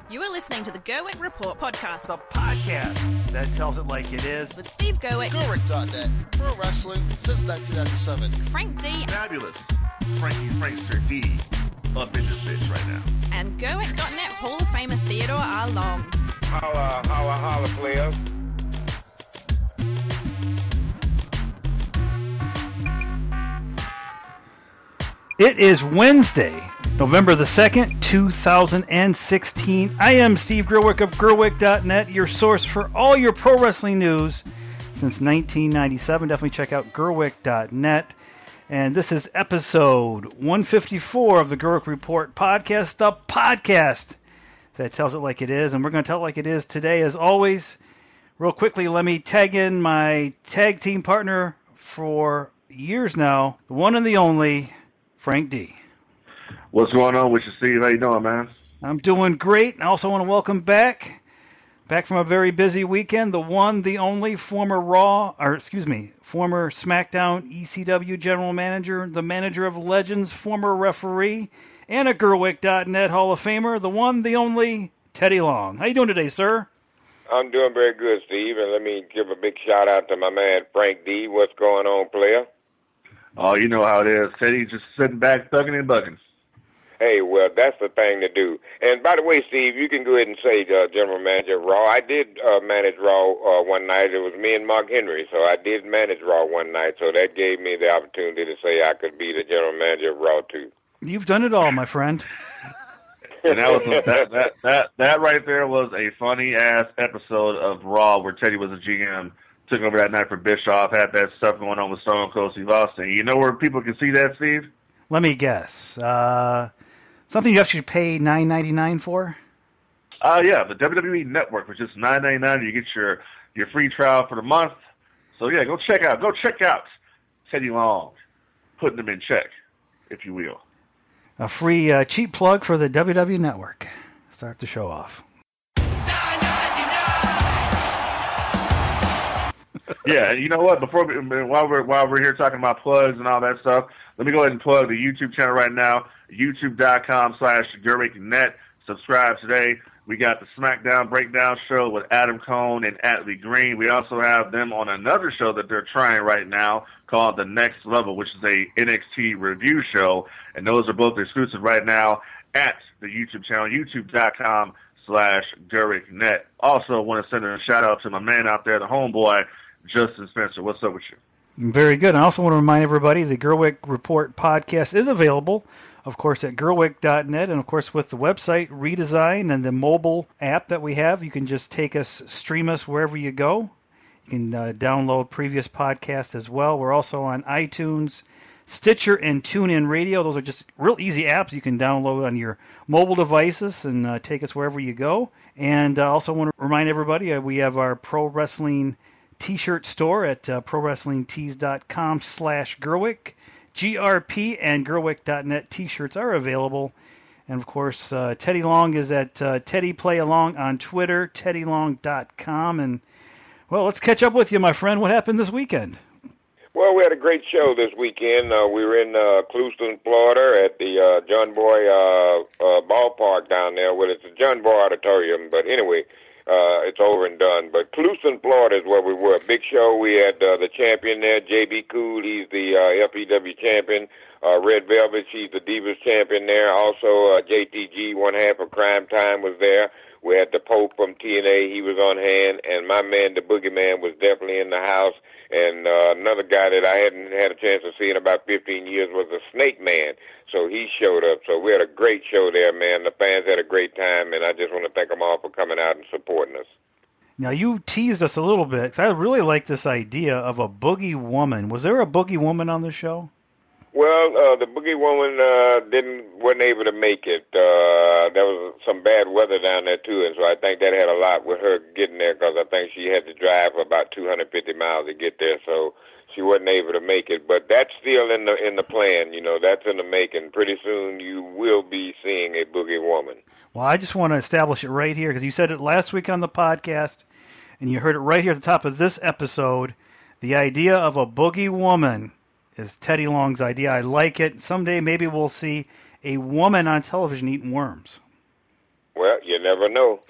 You are listening to the Gerwick Report podcast. The podcast that tells it like it is. With Steve Gerwick. Gerwick.net. Pro wrestling since 1997. Frank D. Fabulous Frankster D. Up in this bitch right now. And Gerwick.net Hall of Famer Theodore R. Long. Holla, players. It is Wednesday, November the 2nd, 2016. I am Steve Gerwick of Gerwick.net, your source for all your pro wrestling news since 1997. Definitely check out Gerwick.net. And this is episode 154 of the Gerwick Report podcast, the podcast that tells it like it is. And we're going to tell it like it is today, as always. Real quickly, let me tag in my tag team partner for years now, the one and the only, Frank D. What's going on with you, Steve? How you doing, man? I'm doing great. I also want to welcome back from a very busy weekend, the one, the only, former SmackDown ECW general manager, the manager of Legends, former referee, and a Gerwick.net Hall of Famer, the one, the only, Teddy Long. How you doing today, sir? I'm doing very good, Steve, and let me give a big shout-out to my man, Frank D. What's going on, player? Oh, you know how it is. Teddy's just sitting back, thugging and bugging. Hey, well, that's the thing to do. And by the way, Steve, you can go ahead and say General Manager of Raw. I did manage Raw one night. It was me and Mark Henry, so I did manage Raw one night. So that gave me the opportunity to say I could be the General Manager of Raw, too. You've done it all, my friend. And that right there was a funny-ass episode of Raw where Teddy was a GM, took over that night for Bischoff, had that stuff going on with Stone Cold Steve Austin. You know where people can see that, Steve? Let me guess. Something you actually pay $9.99 for? Yeah, the WWE Network, which is $9.99. You get your free trial for the month. So yeah, go check out Teddy Long, putting them in check, if you will. A free cheap plug for the WWE Network. Start the show off. Yeah, and you know what? While we're here talking about plugs and all that stuff, let me go ahead and plug the YouTube channel right now, youtube.com/GerwickNet. Subscribe today. We got the SmackDown Breakdown show with Adam Cone and Atlee Green. We also have them on another show that they're trying right now called The Next Level, which is a NXT review show, and those are both exclusive right now at the YouTube channel, youtube.com/GerwickNet. Also want to send a shout-out to my man out there, the homeboy, Justin Spencer. What's up with you? Very good. I also want to remind everybody the Gerwick Report podcast is available, of course, at Gerwick.net, and of course with the website redesign and the mobile app that we have. You can just stream us wherever you go. You can download previous podcasts as well. We're also on iTunes, Stitcher, and TuneIn Radio. Those are just real easy apps you can download on your mobile devices and take us wherever you go. And I also want to remind everybody we have our Pro Wrestling T-shirt store at prowrestlingtees.com/Gerwick. GRP and Gerwick.net T-shirts are available. And, of course, Teddy Long is at Teddy Play Along on Twitter, teddylong.com. And, well, let's catch up with you, my friend. What happened this weekend? Well, we had a great show this weekend. We were in Clewiston, Florida at the John Boy ballpark down there. Well, it's the John Boy Auditorium, but anyway, it's over and done. But Clewiston, Florida is where we were. Big show. We had the champion there, J.B. Cool. He's the FEW champion. Red Velvet, she's the Divas champion there. Also, JTG, one half of Crime Time, was there. We had the Pope from TNA. He was on hand. And my man, the Boogeyman, was definitely in the house. And another guy that I hadn't had a chance to see in about 15 years was the Snake Man. So he showed up. So we had a great show there, man. The fans had a great time, and I just want to thank them all for coming out and supporting us. Now, you teased us a little bit, because I really like this idea of a Boogie Woman. Was there a Boogie Woman on the show? Well, the Boogie Woman wasn't able to make it. There was some bad weather down there, too, and so I think that had a lot with her getting there, because I think she had to drive about 250 miles to get there, so she wasn't able to make it. But that's still in the plan, you know, that's in the making. Pretty soon you will be seeing a Boogie Woman. Well, I just want to establish it right here, because you said it last week on the podcast, and you heard it right here at the top of this episode. The idea of a Boogie Woman is Teddy Long's idea. I like it. Someday maybe we'll see a woman on television eating worms. Well, you never know.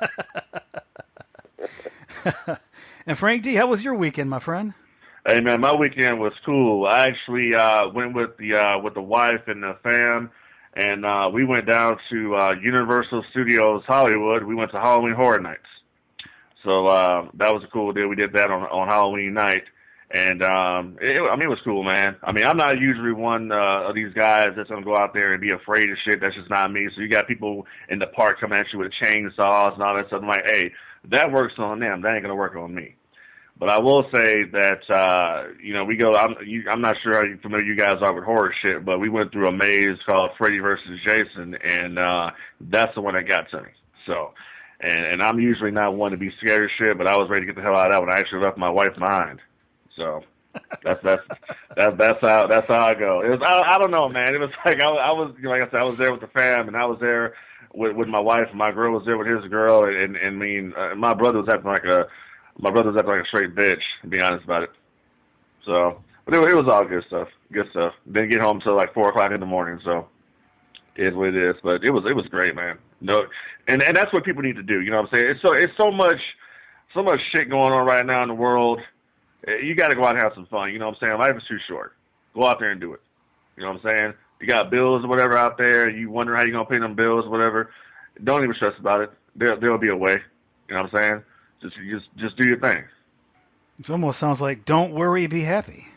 And Frank D., how was your weekend, my friend? Hey man, my weekend was cool. I actually went with the wife and the fam, and we went down to Universal Studios Hollywood. We went to Halloween Horror Nights. So that was a cool deal. We did that on Halloween night, and it was cool, man. I mean, I'm not usually one of these guys that's gonna go out there and be afraid of shit. That's just not me. So you got people in the park coming at you with chainsaws and all that stuff. I'm like, hey, that works on them. That ain't gonna work on me. But I will say that, we go, I'm not sure how familiar you guys are with horror shit, but we went through a maze called Freddy vs. Jason, and that's the one that got to me. So, and I'm usually not one to be scared of shit, but I was ready to get the hell out of that when I actually left my wife behind. So, that's how I go. It was, I don't know, man. It was like, I was, like I said, I was there with the fam, and I was there with my wife, and my girl was there with his girl, and my brother was acting like a straight bitch, to be honest about it. So, but it was all good stuff. Good stuff. Didn't get home till like 4 o'clock in the morning, so it is what it is. But it was great, man. No, and that's what people need to do. You know what I'm saying? It's so much shit going on right now in the world. You got to go out and have some fun. You know what I'm saying? Life is too short. Go out there and do it. You know what I'm saying? You got bills or whatever out there. You wonder how you're gonna pay them bills or whatever. Don't even stress about it. There'll be a way. You know what I'm saying? Just do your thing. It almost sounds like don't worry, be happy.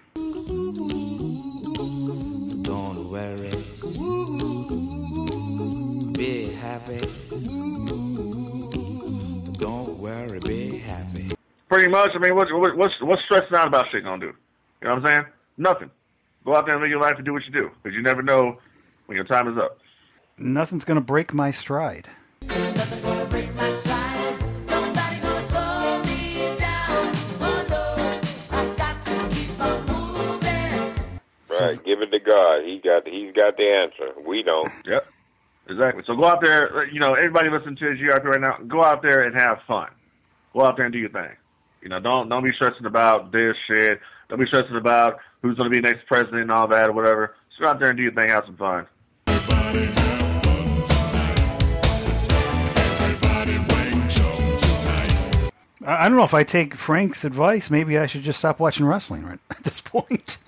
Don't worry, be happy. Don't worry, be happy. Pretty much. I mean, what's stressing out about shit gonna do? You know what I'm saying? Nothing. Go out there and live your life and do what you do, because you never know when your time is up. Nothing's gonna break my stride. Nothing's gonna break my stride. Nobody gonna slow me down. Oh no, I got to keep on moving. Right, give it to God. He's got the answer. We don't. Yep, exactly. So go out there. Everybody listening to the GRP right now. Go out there and have fun. Go out there and do your thing. Don't be stressing about this shit. Don't be stressing about who's going to be next president and all that or whatever. Just go out there and do your thing. Have some fun. I don't know if I take Frank's advice. Maybe I should just stop watching wrestling right at this point.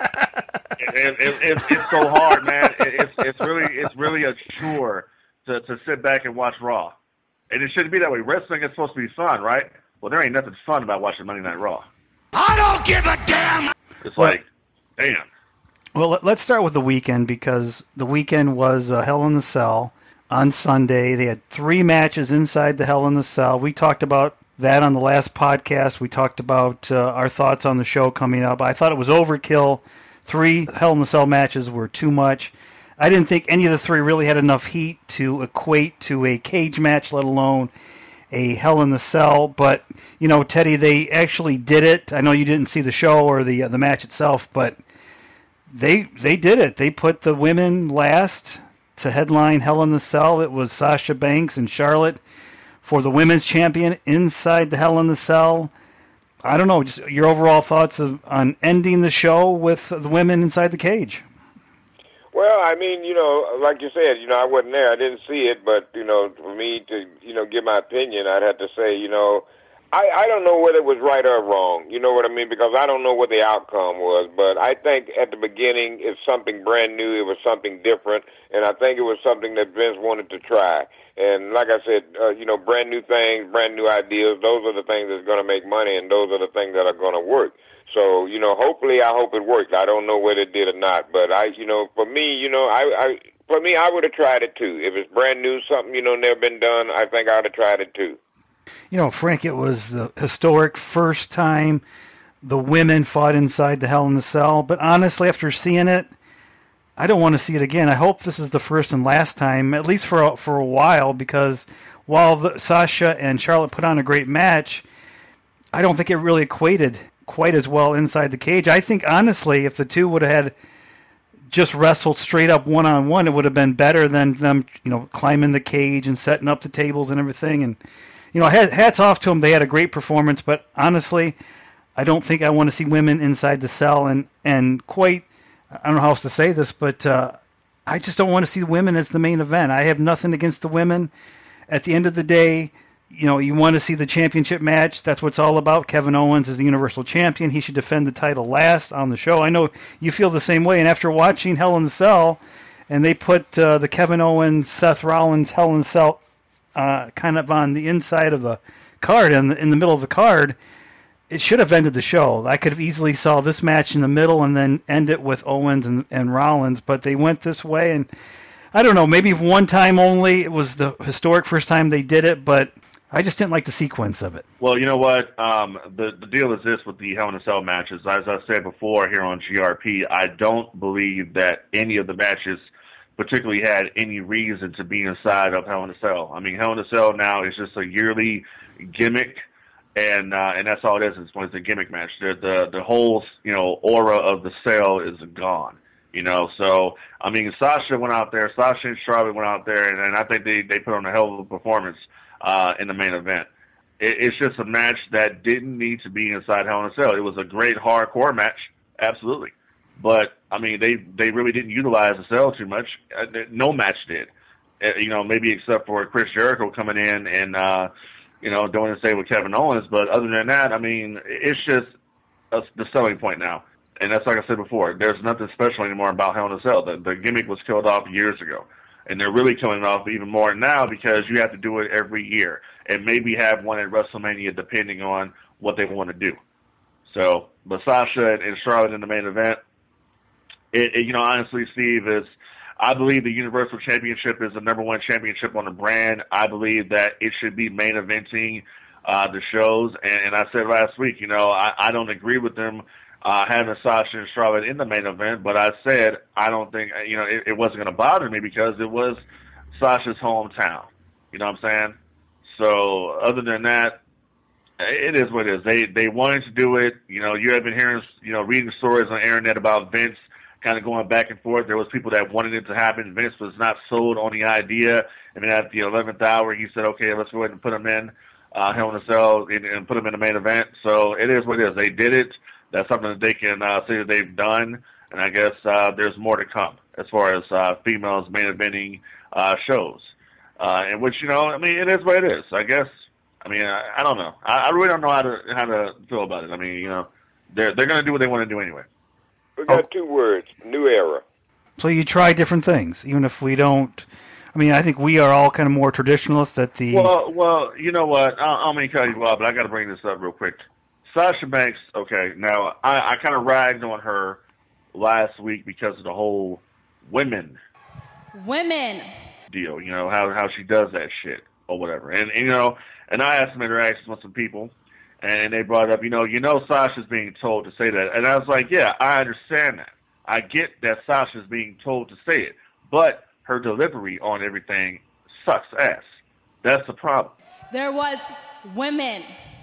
It's so hard, man. It's really a chore to sit back and watch Raw. And it shouldn't be that way. Wrestling is supposed to be fun, right? Well, there ain't nothing fun about watching Monday Night Raw. I don't give a damn. It's like, damn. Well, let's start with the weekend, because the weekend was Hell in the Cell on Sunday. They had 3 matches inside the Hell in the Cell. We talked about that on the last podcast. We talked about our thoughts on the show coming up. I thought it was overkill. 3 Hell in the Cell matches were too much. I didn't think any of the 3 really had enough heat to equate to a cage match, let alone a Hell in the Cell. But, Teddy, they actually did it. I know you didn't see the show or the match itself, but they did it. They put the women last to headline Hell in the Cell. It was Sasha Banks and Charlotte for the women's champion inside the Hell in the Cell. I don't know, just your overall thoughts on ending the show with the women inside the cage. Well, I mean, like you said, I wasn't there. I didn't see it, but, for me to, give my opinion, I'd have to say, I don't know whether it was right or wrong. You know what I mean? Because I don't know what the outcome was. But I think at the beginning, it's something brand new. It was something different. And I think it was something that Vince wanted to try. And like I said, brand new things, brand new ideas, those are the things that's going to make money, and those are the things that are going to work. So, hopefully I hope it worked. I don't know whether it did or not. But for me, I would have tried it too. If it's brand new, something, never been done, I think I would have tried it too. Frank, it was the historic first time the women fought inside the Hell in the Cell. But honestly, after seeing it, I don't want to see it again. I hope this is the first and last time, at least for a while, because while Sasha and Charlotte put on a great match, I don't think it really equated quite as well inside the cage. I think, honestly, if the two would have had just wrestled straight up one-on-one, it would have been better than them, climbing the cage and setting up the tables and everything. And, hats off to them. They had a great performance, but honestly, I don't think I want to see women inside the cell. And quite, I don't know how else to say this, but I just don't want to see women as the main event. I have nothing against the women. at the end of the day, you want to see the championship match. That's what it's all about. Kevin Owens is the Universal Champion. He should defend the title last on the show. I know you feel the same way. And after watching Hell in a Cell, and they put the Kevin Owens, Seth Rollins Hell in a Cell kind of on the inside of the card, in the middle of the card, it should have ended the show. I could have easily saw this match in the middle and then end it with Owens and Rollins, but they went this way. And I don't know, maybe one time only. It was the historic first time they did it, but I just didn't like the sequence of it. Well, you know what? The deal is this with the Hell in a Cell matches. As I said before here on GRP, I don't believe that any of the matches particularly had any reason to be inside of Hell in a Cell. I mean, Hell in a Cell now is just a yearly gimmick, and that's all it is. It's a gimmick match. The whole aura of the cell is gone. So I mean, Sasha went out there. Sasha and Charlotte went out there, and I think they put on a hell of a performance in the main event. It's just a match that didn't need to be inside Hell in a Cell. It was a great hardcore match, absolutely. But, I mean, they really didn't utilize the cell too much. No match did. Maybe except for Chris Jericho coming in and, doing the same with Kevin Owens. But other than that, I mean, it's just the selling point now. And that's like I said before. There's nothing special anymore about Hell in a Cell. The gimmick was killed off years ago. And they're really killing it off even more now because you have to do it every year. And maybe have one at WrestleMania depending on what they want to do. So, but Sasha and Charlotte in the main event, honestly, Steve, I believe the Universal Championship is the number one championship on the brand. I believe that it should be main eventing the shows. And I said last week, I don't agree with them having Sasha and Charlotte in the main event, but I said I don't think, it wasn't going to bother me because it was Sasha's hometown. You know what I'm saying? So other than that, it is what it is. They wanted to do it. You have been hearing, reading stories on the internet about Vince kind of going back and forth. There was people that wanted it to happen. Vince was not sold on the idea. And then at the 11th hour, he said, okay, let's go ahead and put him in Hell in a Cell and put him in the main event. So it is what it is. They did it. That's something that they can say that they've done. And I guess there's more to come as far as females main eventing shows. And which, I mean, it is what it is. I guess, I don't know. I really don't know how to feel about it. I mean, they're going to do what they want to do anyway. We got two words, new era. So you try different things, even if we don't. I think we are all kind of more traditionalists that the... Well, you know what? I'm going to cut you off, but I got to bring this up real quick. Sasha Banks, okay, now, I kind of ragged on her last week because of the whole women deal, how she does that shit or whatever. And I had some interactions with some people, and they brought up, Sasha's being told to say that. And I was like, yeah, I understand that. I get that Sasha's being told to say it, but her delivery on everything sucks ass. That's the problem. There was women.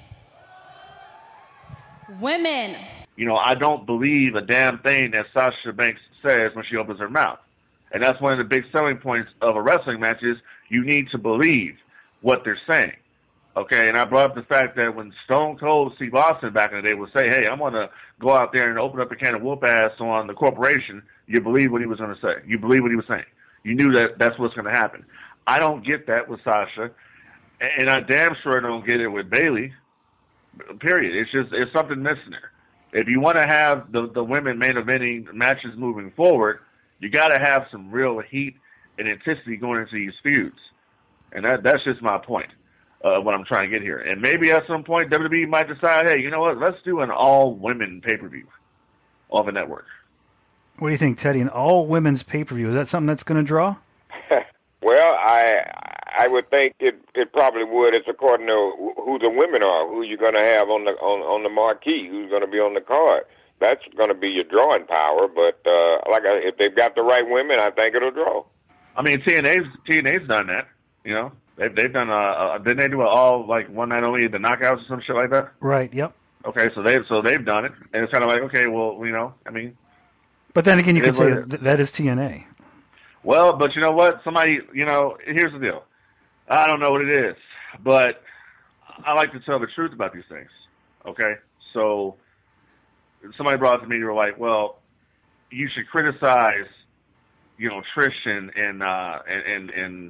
I don't believe a damn thing that Sasha Banks says when she opens her mouth. And that's one of the big selling points of a wrestling match is you need to believe what they're saying. Okay, and I brought up the fact that when Stone Cold Steve Austin back in the day would say, hey, I'm going to go out there and open up a can of whoop ass on the corporation, you believe what he was going to say. You believe what he was saying. You knew that that's what's going to happen. I don't get that with Sasha, and I damn sure don't get it with Bayley, period. It's something missing there. If you want to have the women main eventing matches moving forward, you got to have some real heat and intensity going into these feuds. And that's just my point. What I'm trying to get here. And maybe at some point WWE might decide, hey, you know what, let's do an all-women pay-per-view on the network. What do you think, Teddy? An all-women's pay-per-view, is that something that's going to draw? Well, I would think it probably would. It's according to who the women are, who you're going to have on the marquee, who's going to be on the card. That's going to be your drawing power. But if they've got the right women, I think it'll draw. I mean, TNA's done that, They've done didn't they do it all like one night only, the knockouts or some shit like that? Right. Yep. Okay, so they've done it, and it's kind of like, okay, well, But then again, you could say that is TNA. Well, but you know what? Somebody, here's the deal. I don't know what it is, but I like to tell the truth about these things. Okay, so somebody brought it to me. They were like, well, you should criticize, Trish and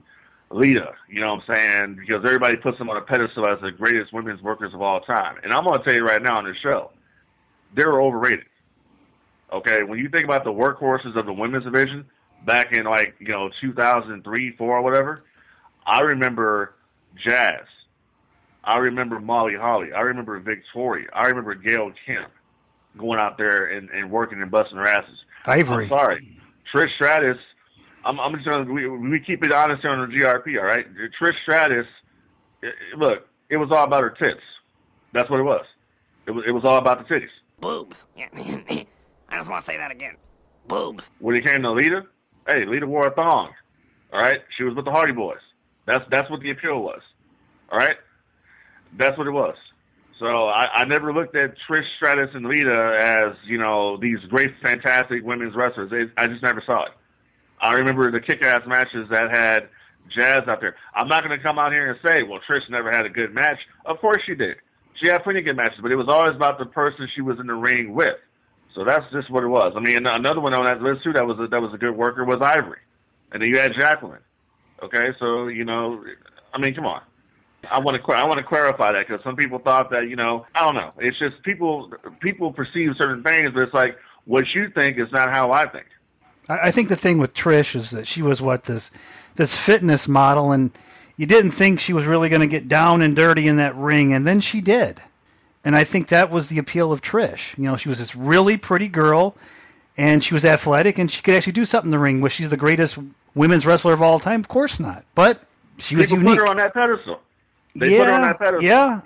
Lita, you know what I'm saying? Because everybody puts them on a pedestal as the greatest women's workers of all time. And I'm going to tell you right now on this show, they were overrated. Okay, when you think about the workhorses of the women's division back in 2003, 4 or whatever, I remember Jazz. I remember Molly Holly. I remember Victoria. I remember Gail Kim going out there and working and busting their asses. Ivory. I'm sorry. Trish Stratus, I'm just going to, we keep it honest here on the GRP, all right? Trish Stratus, look, it was all about her tits. That's what it was. It was all about the titties. Boobs. Yeah. I just want to say that again. Boobs. When it came to Lita, hey, Lita wore a thong. All right? She was with the Hardy Boys. That's what the appeal was. All right? That's what it was. So I never looked at Trish Stratus and Lita as, these great, fantastic women's wrestlers. I just never saw it. I remember the kick-ass matches that had Jazz out there. I'm not going to come out here and say, well, Trish never had a good match. Of course she did. She had plenty of good matches, but it was always about the person she was in the ring with. So that's just what it was. I mean, another one on that list, too, that was a good worker was Ivory. And then you had Jacqueline. Okay, so, I mean, come on. I want to clarify that because some people thought that, I don't know. It's just people perceive certain things, but it's like what you think is not how I think. I think the thing with Trish is that she was this fitness model, and you didn't think she was really going to get down and dirty in that ring, and then she did. And I think that was the appeal of Trish. She was this really pretty girl, and she was athletic, and she could actually do something in the ring. Was she the greatest women's wrestler of all time? Of course not. But she was unique. Put her on that pedestal. They put her on that pedestal. Yeah,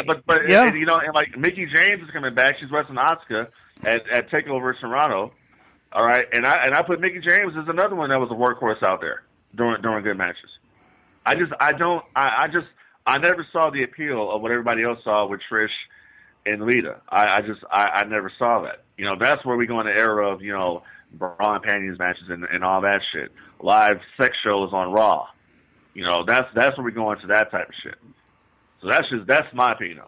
and like Mickie James is coming back. She's wrestling Asuka at TakeOver Toronto. All right, and I put Mickie James as another one that was a workhorse out there during good matches. I never saw the appeal of what everybody else saw with Trish and Lita. I never saw that. That's where we go in the era of bra and panties matches and all that shit. Live sex shows on Raw. That's where we go into that type of shit. So that's my opinion.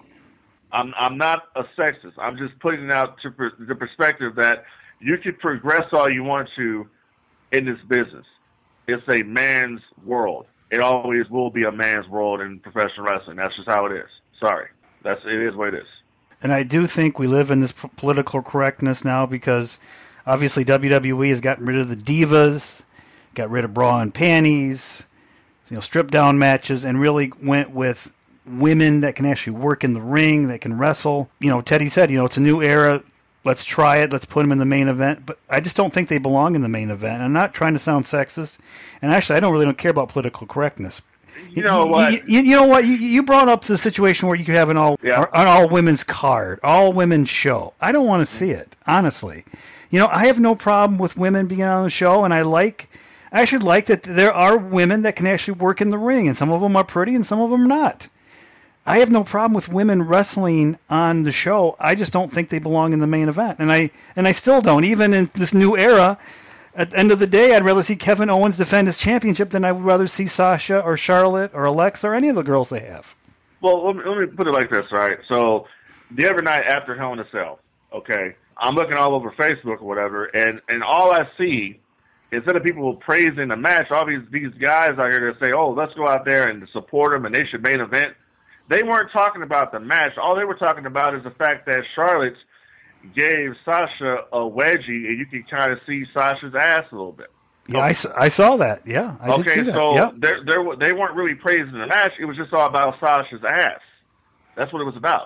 I'm not a sexist. I'm just putting it out to the perspective that you can progress all you want to in this business. It's a man's world. It always will be a man's world in professional wrestling. That's just how it is. Sorry. It is what it is. And I do think we live in this political correctness now because obviously WWE has gotten rid of the divas, got rid of bra and panties, stripped down matches, and really went with women that can actually work in the ring, that can wrestle. Teddy said, it's a new era. Let's try it. Let's put them in the main event. But I just don't think they belong in the main event. I'm not trying to sound sexist. And actually, I don't care about political correctness. You know what? You know what? You brought up the situation where you could have an all women's card, all women's show. I don't want to see it, honestly. I have no problem with women being on the show, and I actually like that there are women that can actually work in the ring, and some of them are pretty and some of them not. I have no problem with women wrestling on the show. I just don't think they belong in the main event, and I still don't. Even in this new era, at the end of the day, I'd rather see Kevin Owens defend his championship than I would rather see Sasha or Charlotte or Alexa or any of the girls they have. Well, let me put it like this, right? So the other night after Hell in a Cell, okay, I'm looking all over Facebook or whatever, and all I see, instead of people praising the match, all these guys out here that say, oh, let's go out there and support them and they should main event. They weren't talking about the match. All they were talking about is the fact that Charlotte gave Sasha a wedgie, and you can kind of see Sasha's ass a little bit. Yeah, I saw that. Yeah, I did see that. So yep. They weren't really praising the match. It was just all about Sasha's ass. That's what it was about.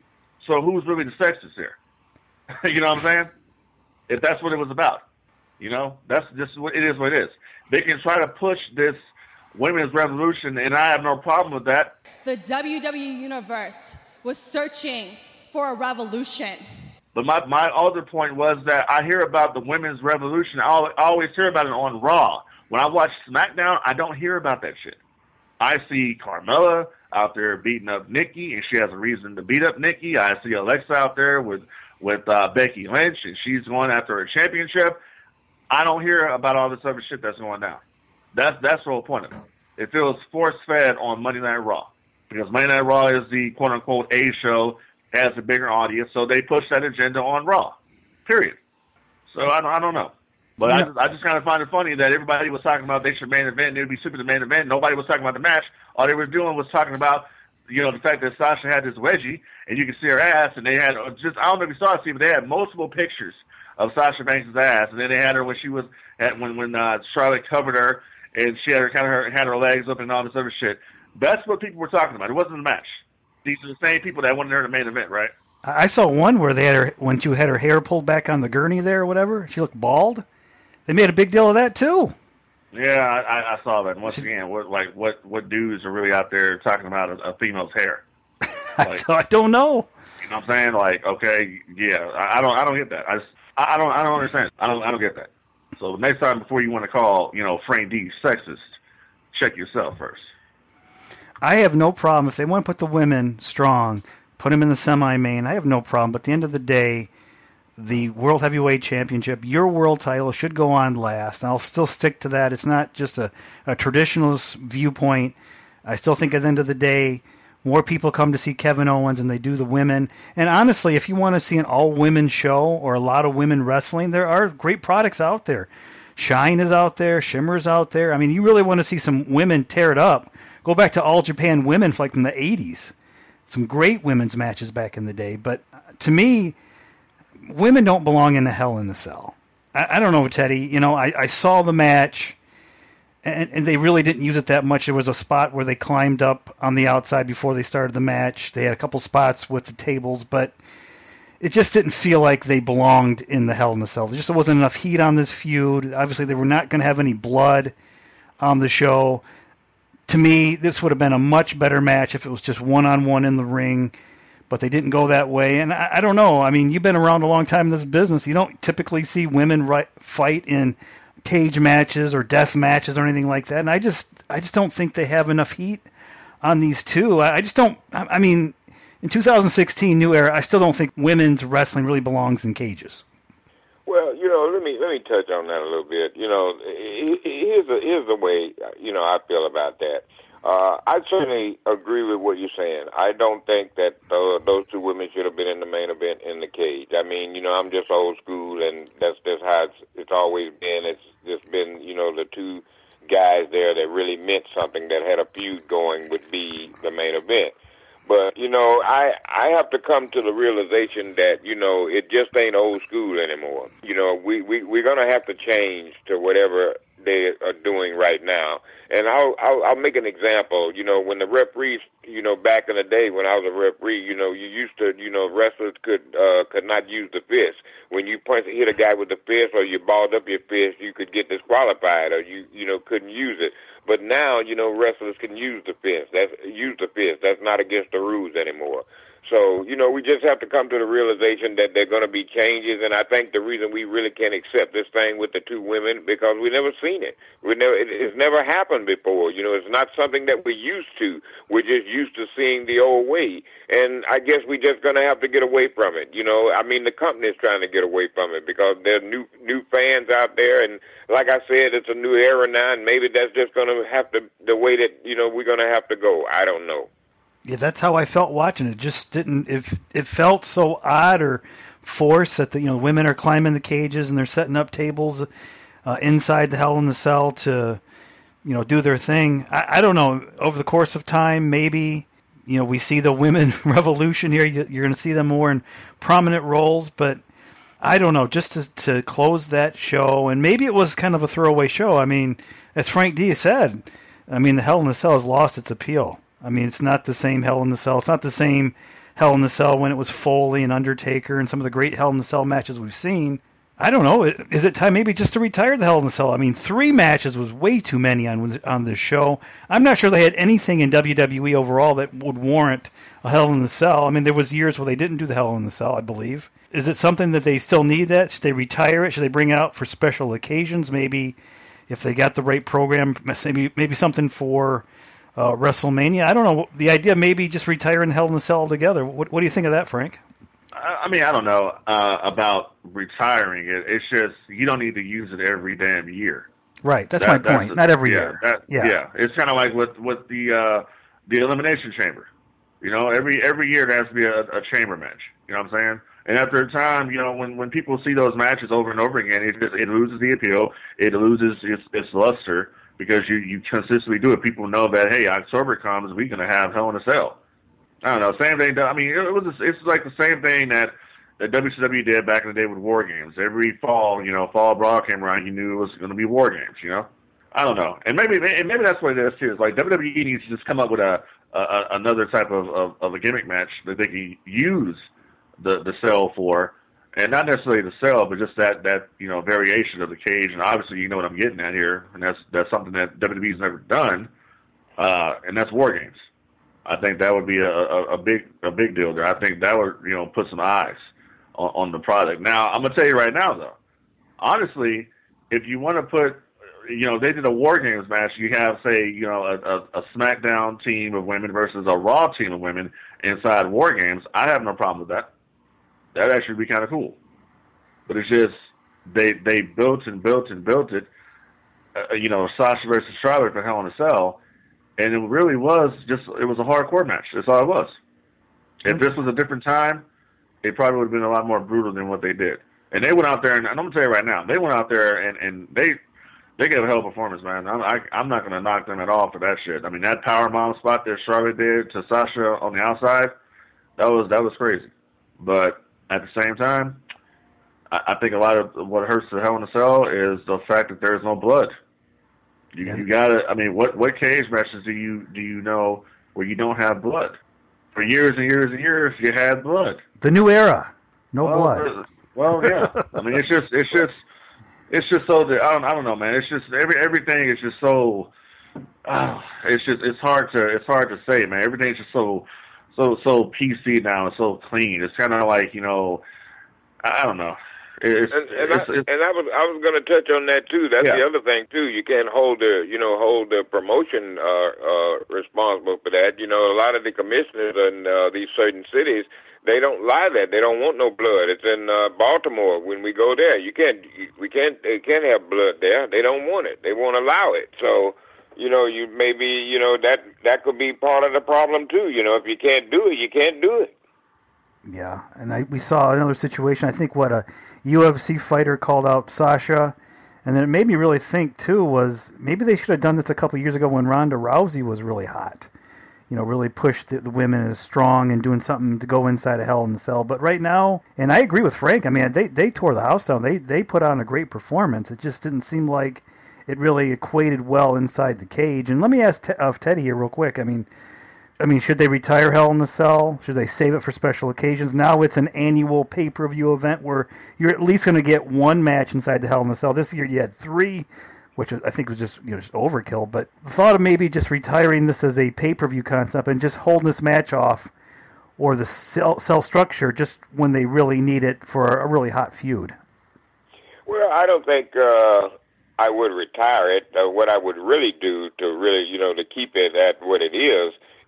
So who's really the sexist here? You know what I'm saying? If that's what it was about. That's just what it is. What it is. They can try to push this women's revolution, and I have no problem with that. The WWE Universe was searching for a revolution. But my other point was that I hear about the women's revolution. I always hear about it on Raw. When I watch SmackDown, I don't hear about that shit. I see Carmella out there beating up Nikki, and she has a reason to beat up Nikki. I see Alexa out there with Becky Lynch, and she's going after a championship. I don't hear about all this other shit that's going down. That's the whole point of it. It feels force-fed on Monday Night Raw. Because Monday Night Raw is the quote-unquote A show, has a bigger audience, so they push that agenda on Raw. Period. So I don't know. But I just kind of find it funny that everybody was talking about they should main event and it would be super the main event. Nobody was talking about the match. All they were doing was talking about, the fact that Sasha had this wedgie and you could see her ass, and they had just, I don't know if you saw it, Steve, but they had multiple pictures of Sasha Banks' ass, and then they had her when she was when Charlotte covered her and she had her legs up and all this other shit. That's what people were talking about. It wasn't the match. These are the same people that wanted her to main event, right? I saw one where they had her when she had her hair pulled back on the gurney there or whatever. She looked bald. They made a big deal of that too. Yeah, I saw that. Once again, what dudes are really out there talking about a female's hair? Like, I don't know. You know what I'm saying? Like, okay, yeah, I don't get that. I don't understand. I don't get that. So next time before you want to call, Frank D sexist, check yourself first. I have no problem if they want to put the women strong, put them in the semi-main. I have no problem. But at the end of the day, the World Heavyweight Championship, your world title, should go on last. And I'll still stick to that. It's not just a traditionalist viewpoint. I still think at the end of the day, more people come to see Kevin Owens than they do the women. And honestly, if you want to see an all-women show or a lot of women wrestling, there are great products out there. Shine is out there. Shimmer's out there. I mean, you really want to see some women tear it up. Go back to All Japan Women from the 80s. Some great women's matches back in the day. But to me, women don't belong in the Hell in a Cell. I don't know, Teddy. I saw the match, and they really didn't use it that much. There was a spot where they climbed up on the outside before they started the match. They had a couple spots with the tables, but it just didn't feel like they belonged in the Hell in a Cell. There just wasn't enough heat on this feud. Obviously, they were not going to have any blood on the show. To me, this would have been a much better match if it was just one-on-one in the ring, but they didn't go that way. And I don't know. I mean, you've been around a long time in this business. You don't typically see women fight in cage matches or death matches or anything like that. And I just don't think they have enough heat on these two. I mean, in 2016, new era, I still don't think women's wrestling really belongs in cages. Well, let me touch on that a little bit. Here's the way I feel about that. I certainly agree with what you're saying. I don't think that those two women should have been in the main event in the cage. I mean, I'm just old school, and that's just how it's always been. It's just been, the two guys there that really meant something, that had a feud going, would be the main event. But, I have to come to the realization that, it just ain't old school anymore. We're going to have to change to whatever they are doing right now. And I'll make an example. When the referees, back in the day when I was a referee, you used to, wrestlers could not use the fist. When you hit a guy with the fist or you balled up your fist, you could get disqualified, or you couldn't use it. But now, wrestlers can use the fist. That's not against the rules anymore. So, we just have to come to the realization that there are going to be changes, and I think the reason we really can't accept this thing with the two women, because we've never seen it. It's never happened before. It's not something that we're used to. We're just used to seeing the old way, and I guess we're just going to have to get away from it. I mean, the company's trying to get away from it because there are new fans out there, and like I said, it's a new era now, and maybe that's just going to have to, the way that, we're going to have to go. I don't know. Yeah, that's how I felt watching it. Just didn't. It felt so odd or forced that the women are climbing the cages and they're setting up tables inside the Hell in the Cell to do their thing. I don't know. Over the course of time, maybe we see the women revolution here. You're going to see them more in prominent roles, but I don't know. Just to close that show, and maybe it was kind of a throwaway show. I mean, as Frank D said, I mean the Hell in the Cell has lost its appeal. I mean, it's not the same Hell in the Cell. It's not the same Hell in the Cell when it was Foley and Undertaker and some of the great Hell in the Cell matches we've seen. I don't know. Is it time maybe just to retire the Hell in the Cell? I mean, 3 matches was way too many on this show. I'm not sure they had anything in WWE overall that would warrant a Hell in the Cell. I mean, there was years where they didn't do the Hell in the Cell, I believe. Is it something that they still need that? Should they retire it? Should they bring it out for special occasions? Maybe if they got the right program, maybe something for WrestleMania. I don't know. The idea maybe just retiring Hell in the Cell altogether. What do you think of that, Frank? I mean, I don't know about retiring it. It's just you don't need to use it every damn year. Right. That's my point. Not every year. Yeah. It's kind of like with the Elimination Chamber. Every year there has to be a chamber match. You know what I'm saying? And after a time, you know, when people see those matches over and over again, it loses the appeal. It loses its luster because you consistently do it. People know that, hey, October comes, we're going to have Hell in a Cell. I don't know, same thing. I mean, it's like the same thing that WCW did back in the day with War Games. Every fall, you know, fall brawl came around, you knew it was going to be War Games, you know? I don't know. And maybe that's what it is, too. It's like WWE needs to just come up with another type of a gimmick match that they can use the cell for, and not necessarily the cell, but just that you know, variation of the cage. And obviously, you know what I'm getting at here, and that's something that WWE's never done, and that's War Games. I think that would be a big deal there. I think that would, you know, put some eyes on the product. Now, I'm gonna tell you right now, though, honestly, if you want to put, you know, they did a War Games match. You have, say, you know, a SmackDown team of women versus a Raw team of women inside War Games. I have no problem with that. That actually would be kind of cool. But it's just they built it. You know, Sasha versus Charlotte for Hell in a Cell, and it really was it was a hardcore match. That's all it was. If this was a different time, it probably would have been a lot more brutal than what they did. And they went out there, and I'm gonna tell you right now, they went out there and they gave a hell of a performance, man. I'm not gonna knock them at all for that shit. I mean, that powerbomb spot that Charlotte did to Sasha on the outside, that was crazy. But at the same time, I think a lot of what hurts the Hell in a Cell is the fact that there's no blood. You gotta. I mean, what cage matches do you know where you don't have blood? For years and years and years, you had blood. The new era, blood. Well, yeah. I mean, it's just so that I don't know, man. It's just everything is just so. It's hard to say, man. Everything's just so PC now and so clean. It's kind of like, you know, I don't know. I was going to touch on that too. That's the other thing too. You can't hold the promotion responsible for that. You know, a lot of the commissioners in these certain cities, they don't lie that they don't want no blood. It's in Baltimore. When we go there, we can't have blood there. They don't want it. They won't allow it. So, you know, that could be part of the problem too. You know, if you can't do it, you can't do it. Yeah, and we saw another situation. I think a UFC fighter called out Sasha, and then it made me really think too was maybe they should have done this a couple years ago when Ronda Rousey was really hot. You know, really pushed the women as strong and doing something to go inside of Hell in the Cell. But right now, and I agree with Frank. I mean, they tore the house down. They put on a great performance. It just didn't seem like it really equated well inside the cage. And let me ask of Teddy here real quick. I mean, should they retire Hell in the Cell? Should they save it for special occasions? Now it's an annual pay-per-view event where you're at least going to get one match inside the Hell in the Cell. This year you had 3, which I think was just overkill. But the thought of maybe just retiring this as a pay-per-view concept and just holding this match off, or the cell structure, just when they really need it for a really hot feud. Well, I don't think I would retire it. What I would really do to really, to keep it at what it is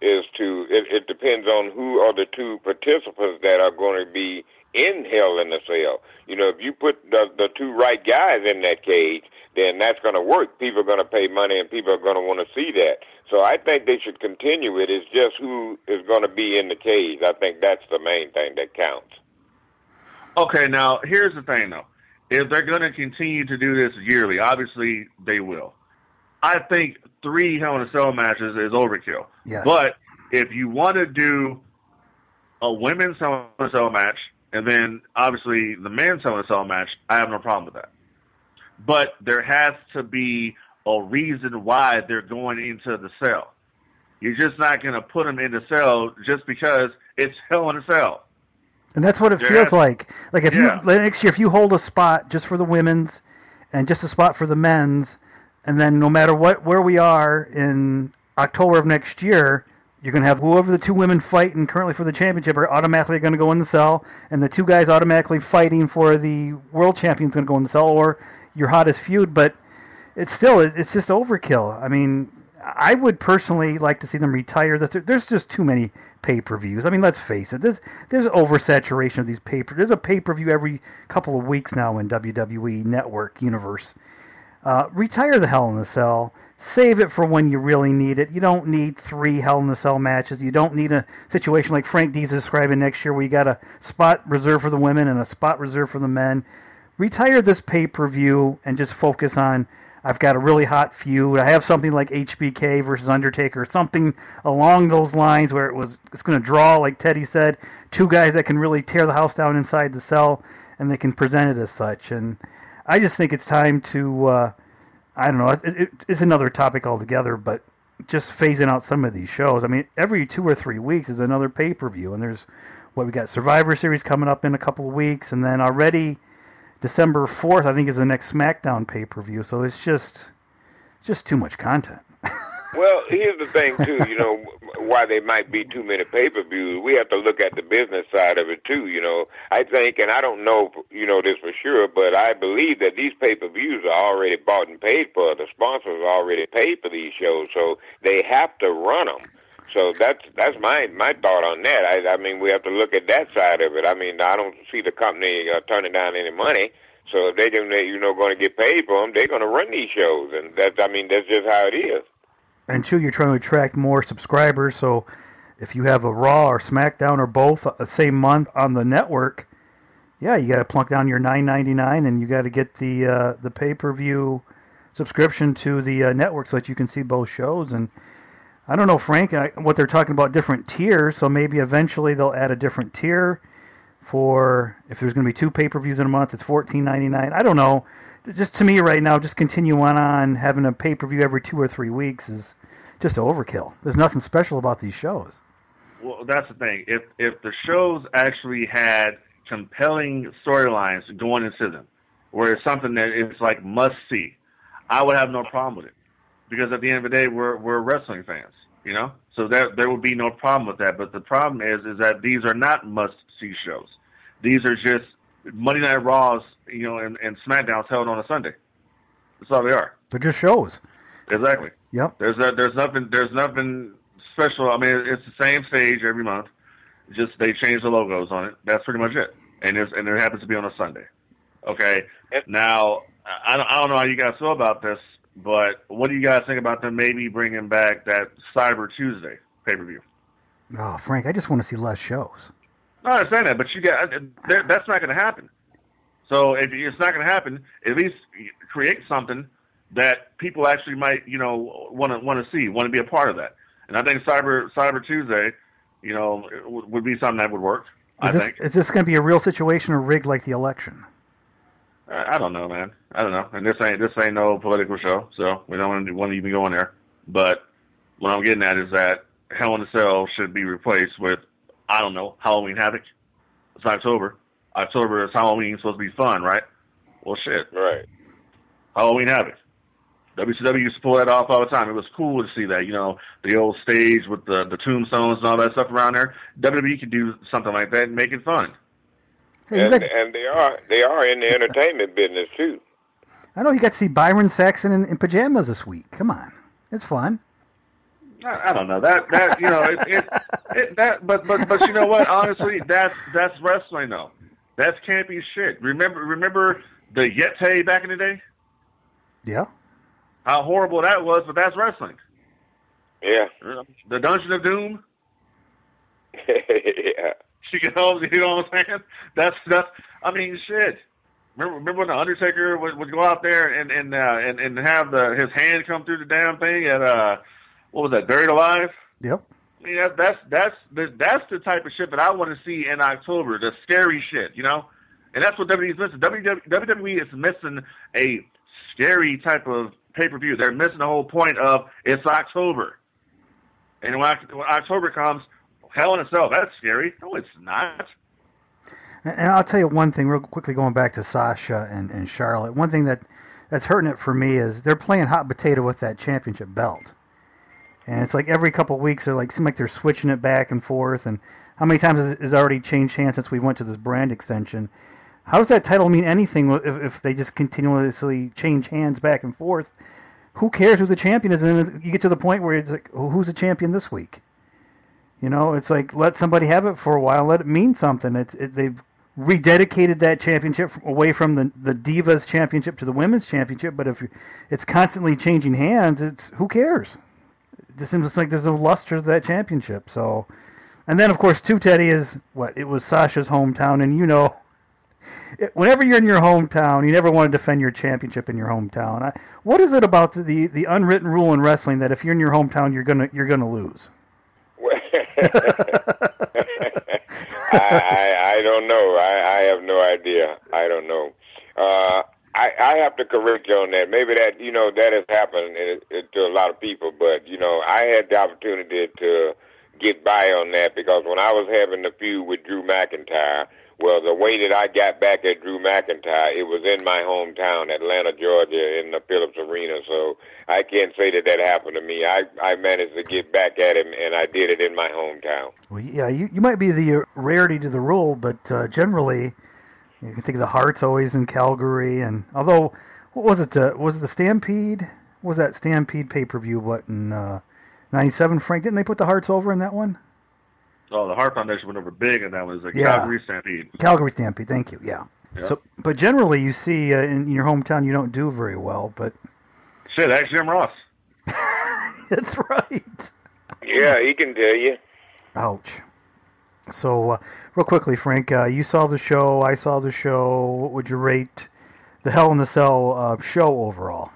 it depends on who are the 2 participants that are going to be in Hell in the Cell. You know, if you put the 2 right guys in that cage, then that's going to work. People are going to pay money, and people are going to want to see that. So I think they should continue it. It's just who is going to be in the cage. I think that's the main thing that counts. Okay, now, here's the thing, though. If they're going to continue to do this yearly, obviously they will. I think 3 Hell in a Cell matches is overkill. Yes. But if you want to do a women's Hell in a Cell match, and then obviously the men's Hell in a Cell match, I have no problem with that. But there has to be a reason why they're going into the cell. You're just not going to put them in the cell just because it's Hell in a Cell. And that's what it feels like. Like if next year, if you hold a spot just for the women's and just a spot for the men's, and then no matter where we are in October of next year, you're going to have whoever the 2 women fighting currently for the championship are automatically going to go in the cell, and the 2 guys automatically fighting for the world champion's going to go in the cell, or your hottest feud. But it's just overkill. I mean, I would personally like to see them retire. There's just too many pay-per-views. I mean, let's face it. There's oversaturation of these pay-per-views. There's a pay-per-view every couple of weeks now in WWE Network universe. Retire the Hell in a Cell. Save it for when you really need it. You don't need 3 Hell in a Cell matches. You don't need a situation like Frank D's describing next year where you got a spot reserved for the women and a spot reserved for the men. Retire this pay-per-view and just focus on, I've got a really hot feud. I have something like HBK versus Undertaker, something along those lines where it's going to draw, like Teddy said, 2 guys that can really tear the house down inside the cell, and they can present it as such. And I just think it's time to, I don't know, it's another topic altogether, but just phasing out some of these shows. I mean, every 2 or 3 weeks is another pay-per-view, and there's, we got Survivor Series coming up in a couple of weeks, and then already December 4th, I think, is the next SmackDown pay-per-view, so it's just too much content. Well, here's the thing, too, why there might be too many pay-per-views. We have to look at the business side of it, too, I think, and I don't know, this for sure, but I believe that these pay-per-views are already bought and paid for. The sponsors already paid for these shows, so they have to run them. So that's my thought on that. I mean, we have to look at that side of it. I mean, I don't see the company turning down any money. So if they're going to get paid for them, they're going to run these shows, and that's just how it is. And two, you're trying to attract more subscribers. So if you have a Raw or SmackDown or both the same month on the network, yeah, you got to plunk down your $9.99, and you got to get the pay-per-view subscription to the network so that you can see both shows. And I don't know, Frank, what they're talking about, different tiers. So maybe eventually they'll add a different tier for, if there's going to be 2 pay-per-views in a month, it's $14.99. I don't know. Just to me right now, just continue on having a pay-per-view every 2 or 3 weeks is just overkill. There's nothing special about these shows. Well, that's the thing. If the shows actually had compelling storylines going into them, where it's something that is like must-see, I would have no problem with it. Because at the end of the day, we're wrestling fans, So there would be no problem with that. But the problem is that these are not must-see shows. These are just Monday Night Raws, and SmackDowns held on a Sunday. That's all they are. They're just shows. Exactly. Yep. There's nothing special. I mean, it's the same stage every month. Just they change the logos on it. That's pretty much it. And it happens to be on a Sunday. Okay. Now, I don't know how you guys feel about this, but what do you guys think about them maybe bringing back that Cyber Tuesday pay-per-view? Oh, Frank, I just want to see less shows. No, I understand that, but that's not going to happen. So if it's not going to happen, at least create something that people actually might, want to see, want to be a part of that. And I think Cyber Tuesday, would be something that would work. Is this going to be a real situation or rigged like the election? I don't know, man. I don't know. And this ain't no political show, so we don't want to even go in there. But what I'm getting at is that Hell in a Cell should be replaced with, I don't know, Halloween Havoc. It's October. October is Halloween, supposed to be fun, right? Well, shit. Right. Halloween Havoc. WCW used to pull that off all the time. It was cool to see that, the old stage with the tombstones and all that stuff around there. WWE could do something like that and make it fun. Hey, and they are in the entertainment business too. I know you got to see Byron Saxon in pajamas this week. Come on, it's fun. I don't know that but you know what? Honestly, that's wrestling though. That's campy shit. Remember the Yeti back in the day? Yeah. How horrible that was, but that's wrestling. Yeah. The Dungeon of Doom. Yeah. You know what I'm saying? That's I mean, shit. Remember when the Undertaker would go out there and have his hand come through the damn thing at what was that, Buried Alive? Yep. I mean, that's the type of shit that I want to see in October, the scary shit, And that's what WWE is missing. WWE is missing a scary type of pay-per-view. They're missing the whole point of it's October. And when October comes, Hell in a Cell, that's scary. No, it's not. And I'll tell you one thing, real quickly, going back to Sasha and Charlotte. One thing that's hurting it for me is they're playing hot potato with that championship belt. And it's like every couple of weeks, seem like they're switching it back and forth. And how many times has already changed hands since we went to this brand extension? How does that title mean anything if they just continuously change hands back and forth? Who cares who the champion is? And then you get to the point where it's like, who's the champion this week? It's like, let somebody have it for a while, let it mean something. They've rededicated that championship away from the Divas Championship to the Women's Championship. But if it's constantly changing hands, who cares? It just seems like there's no luster to that championship. So, and then of course too, Teddy, is what it was Sasha's hometown, and whenever you're in your hometown, you never want to defend your championship in your hometown. What is it about the unwritten rule in wrestling that if you're in your hometown, you're gonna lose? I don't know. I have no idea. I don't know. I have to correct you on that. Maybe that that has happened to a lot of people, but I had the opportunity to get by on that because when I was having the feud with Drew McIntyre. Well, the way that I got back at Drew McIntyre, it was in my hometown, Atlanta, Georgia, in the Phillips Arena. So I can't say that happened to me. I managed to get back at him, and I did it in my hometown. Well, yeah, you might be the rarity to the rule, but generally, you can think of the Hearts always in Calgary. And although, what was it? Was it the Stampede? What was that Stampede pay-per-view? What in '97? Frank, didn't they put the Hearts over in that one? Oh, the Hart Foundation went over big, and that was a Yeah. Calgary Stampede. Calgary Stampede, thank you. Yeah. Yep. So, but generally, you see in your hometown, you don't do very well. But Shit, ask Jim Ross. that's right. Yeah, he can tell you. Ouch. So, real quickly, Frank, you saw the show. I saw the show. What would you rate the Hell in the Cell show overall?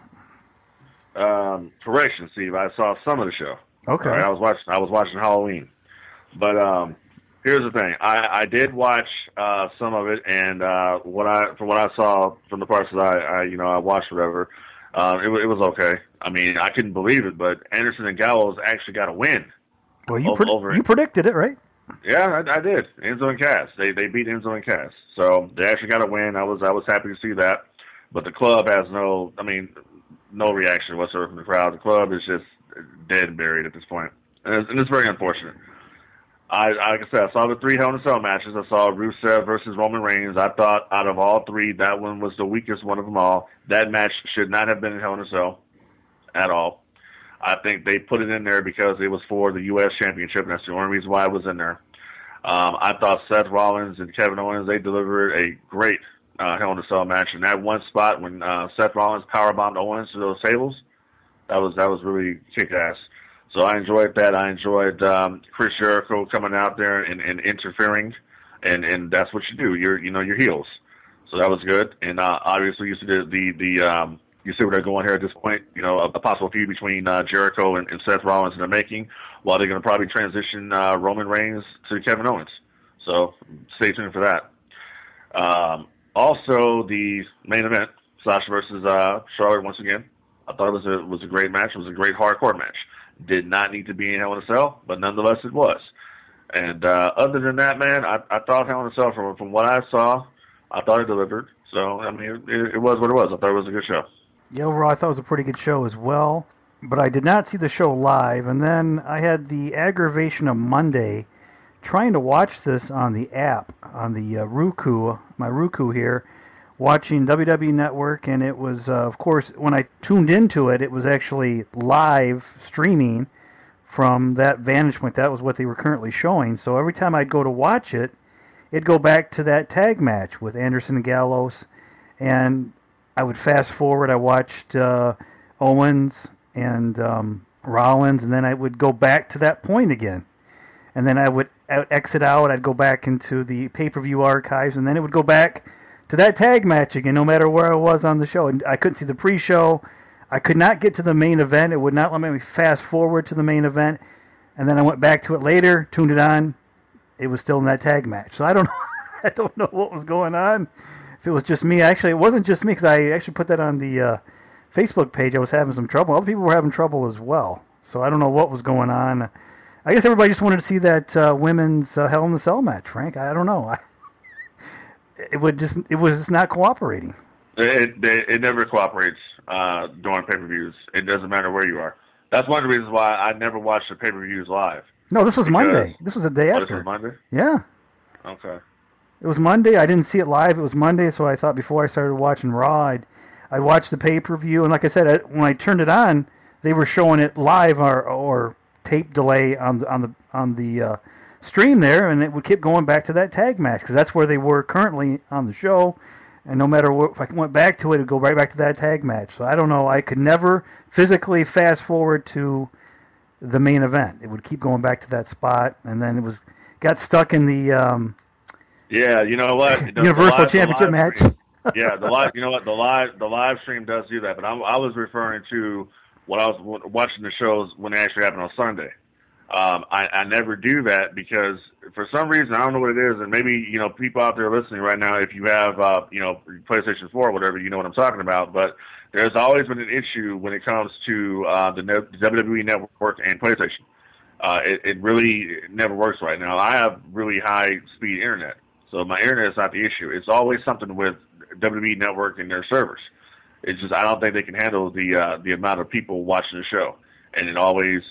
Correction, Steve. I saw some of the show. Okay. All right, I was watching Halloween. But here's the thing: I did watch some of it, and from what I saw from the parts that I watched, whatever, it was okay. I mean, I couldn't believe it, but Anderson and Gallows actually got a win. Well, you predicted it, right? Yeah, I did. Enzo and Cass, they beat Enzo and Cass, so they actually got a win. I was happy to see that. But the club has no reaction whatsoever from the crowd. The club is just dead and buried at this point, and it's very unfortunate. Like I said, I saw the 3 Hell in a Cell matches. I saw Rusev versus Roman Reigns. I thought out of all 3, that one was the weakest one of them all. That match should not have been in Hell in a Cell at all. I think they put it in there because it was for the U.S. Championship, and that's the only reason why it was in there. I thought Seth Rollins and Kevin Owens, they delivered a great Hell in a Cell match. In that one spot when Seth Rollins powerbombed Owens to those tables, that was really kick-ass. So I enjoyed that. I enjoyed Chris Jericho coming out there and interfering, and that's what you do. You're heels. So that was good. And obviously you see you see where they're going here at this point. A possible feud between Jericho and Seth Rollins in the making, while they're going to probably transition Roman Reigns to Kevin Owens. So stay tuned for that. Also, the main event, Sasha versus Charlotte once again. I thought it was a great match. It was a great hardcore match. Did not need to be in Hell in a Cell, but nonetheless it was. And other than that, man, I thought Hell in a Cell, from what I saw, I thought it delivered. So, I mean, it was what it was. I thought it was a good show. Yeah, overall, I thought it was a pretty good show as well. But I did not see the show live. And then I had the aggravation of Monday trying to watch this on the app, on the Roku, my Roku here, watching WWE Network, and it was, of course, when I tuned into it, it was actually live streaming from that vantage point. That was what they were currently showing. So every time I'd go to watch it, it'd go back to that tag match with Anderson and Gallows, and I would fast forward. I watched Owens and Rollins, and then I would go back to that point again. And then I would exit out. I'd go back into the pay-per-view archives, and then it would go back to that tag match again, no matter where I was on the show. And I couldn't see the pre-show. I could not get to the main event. It would not let me fast forward to the main event. And then I went back to it later, tuned it on. It was still in that tag match. So I don't know. I don't know what was going on. If it was just me. Actually, it wasn't just me, because I actually put that on the Facebook page. I was having some trouble. Other people were having trouble as well. So I don't know what was going on. I guess everybody just wanted to see that women's Hell in the Cell match, Frank. I don't know. It was just not cooperating. It never cooperates during pay-per-views. It doesn't matter where you are. That's one of the reasons why I never watched the pay-per-views live. No, this was Monday. This was the day after. This was Monday? Yeah. Okay. It was Monday. I didn't see it live. It was Monday, so I thought before I started watching Raw, I'd watch the pay-per-view. And like I said, when I turned it on, they were showing it live or tape delay on the stream there, and it would keep going back to that tag match because that's where they were currently on the show. And no matter what, if I went back to it, it'd go right back to that tag match. So I don't know. I could never physically fast forward to the main event. It would keep going back to that spot, and then it got stuck in the yeah. You know what? Universal Championship match. Yeah, you know what? The live stream does do that, but I was referring to when I was watching the shows when they actually happened on Sunday. I never do that because for some reason, I don't know what it is, and maybe, people out there listening right now, if you have, PlayStation 4 or whatever, you know what I'm talking about, but there's always been an issue when it comes to the WWE Network and PlayStation. It really never works right now. I have really high-speed internet, so my internet is not the issue. It's always something with WWE Network and their servers. It's just I don't think they can handle the amount of people watching the show. And it always,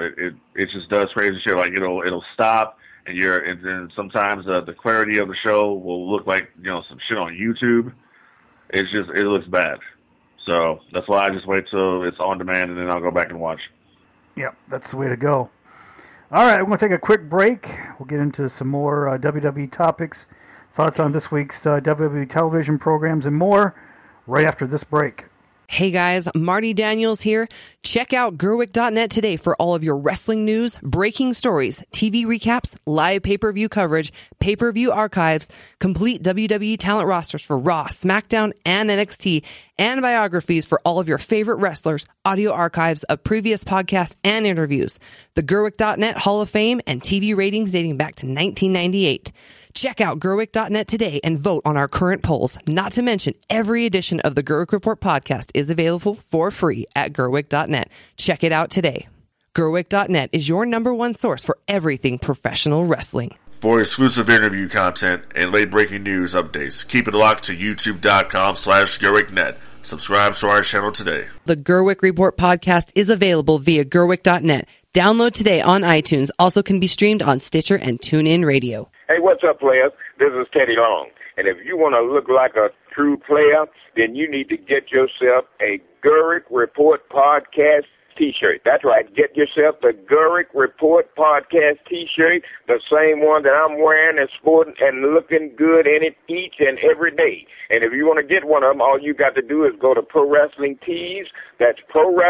it just does crazy shit. Like it'll stop, and then sometimes the clarity of the show will look like some shit on YouTube. It looks bad. So that's why I just wait till it's on demand, and then I'll go back and watch. Yep, that's the way to go. All right, we're going to take a quick break. We'll get into some more WWE topics, thoughts on this week's WWE television programs, and more right after this break. Hey guys, Marty Daniels here. Check out Gerwick.net today for all of your wrestling news, breaking stories, TV recaps, live pay-per-view coverage, pay-per-view archives, complete WWE talent rosters for Raw, SmackDown, and NXT, and biographies for all of your favorite wrestlers, audio archives of previous podcasts and interviews, the Gerwick.net Hall of Fame, and TV ratings dating back to 1998. Check out Gerwick.net today and vote on our current polls. Not to mention, every edition of the Gerwick Report podcast is available for free at Gerwick.net. Check it out today. Gerwick.net is your #1 source for everything professional wrestling. For exclusive interview content and late-breaking news updates, keep it locked to youtube.com/GerwickNet. Subscribe to our channel today. The Gerwick Report podcast is available via Gerwick.net. Download today on iTunes. Also can be streamed on Stitcher and TuneIn Radio. Hey, what's up, players? This is Teddy Long. And if you want to look like a true player, then you need to get yourself a Gerwick Report podcast T-shirt. That's right. Get yourself the Gerwick Report podcast T-shirt, the same one that I'm wearing and sporting and looking good in it each and every day. And if you want to get one of them, all you got to do is go to Pro Wrestling Tees. That's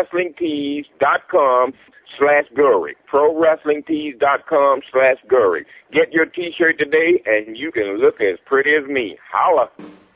ProWrestlingTees.com/Gerwick. ProWrestlingTees.com/Gerwick. Get your T-shirt today, and you can look as pretty as me. Holla.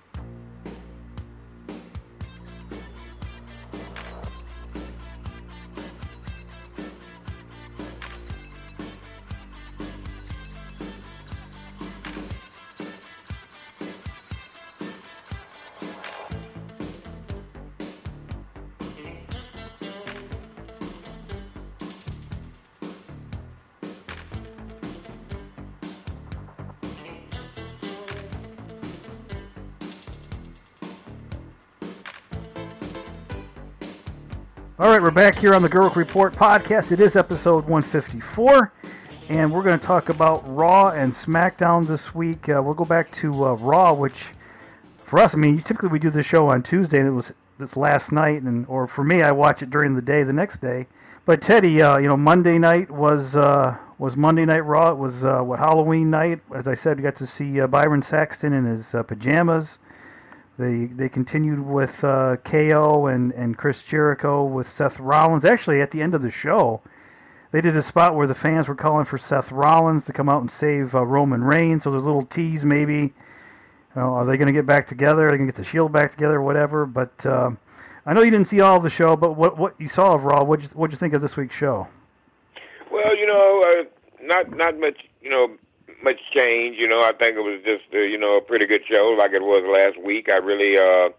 All right, we're back here on the Gerwick Report podcast. It is episode 154, and we're going to talk about Raw and SmackDown this week. We'll go back to Raw, which for us, typically we do the show on Tuesday, and it was this last night, or for me, I watch it during the day, the next day. But Teddy, Monday night was Monday Night Raw. It was Halloween night. As I said, we got to see Byron Saxton in his pajamas. They continued with KO and Chris Jericho with Seth Rollins. Actually, at the end of the show, they did a spot where the fans were calling for Seth Rollins to come out and save Roman Reigns. So there's a little tease, maybe. Are they going to get back together? Are they going to get the Shield back together, or whatever? But I know you didn't see all of the show, but what you saw of Raw, what'd you think of this week's show? Well, not much, much change. I think it was just, a pretty good show like it was last week. I really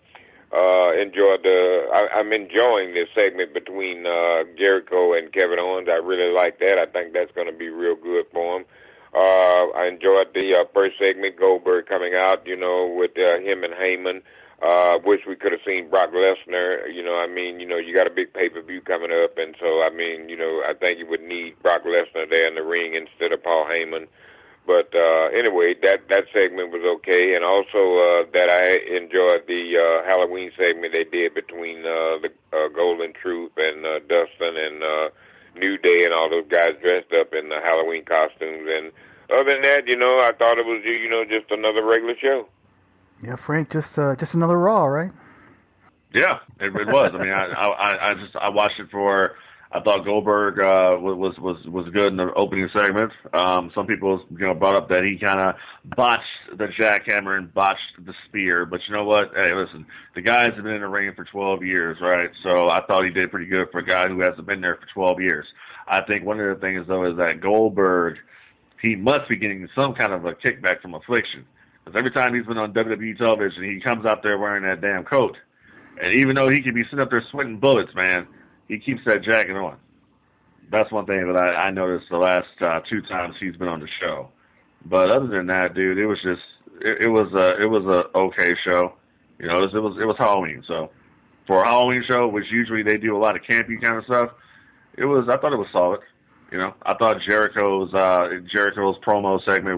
enjoyed I'm enjoying this segment between Jericho and Kevin Owens. I really like that. I think that's going to be real good for him. I enjoyed the first segment, Goldberg coming out, with him and Heyman. Wish we could have seen Brock Lesnar. You got a big pay-per-view coming up, and so, I think you would need Brock Lesnar there in the ring instead of Paul Heyman. But anyway, that segment was okay, and also that I enjoyed the Halloween segment they did between the Golden Truth and Dustin and New Day and all those guys dressed up in the Halloween costumes. And Other than that, I thought it was, just another regular show. Yeah, Frank, just another Raw, right? Yeah, it was. I mean, I watched it for. I thought Goldberg was good in the opening segment. Some people brought up that he kind of botched the jackhammer and botched the spear. But you know what? Hey, listen, the guy's been in the ring for 12 years, right? So I thought he did pretty good for a guy who hasn't been there for 12 years. I think one of the things though is that Goldberg, he must be getting some kind of a kickback from Affliction, because every time he's been on WWE television, he comes out there wearing that damn coat, and even though he could be sitting up there sweating bullets, man, he keeps that jacket on. That's one thing that I noticed the last 2 times he's been on the show. But other than that, dude, it was just it was a okay show. It was Halloween, so for a Halloween show, which usually they do a lot of campy kind of stuff, I thought it was solid. I thought Jericho's promo segment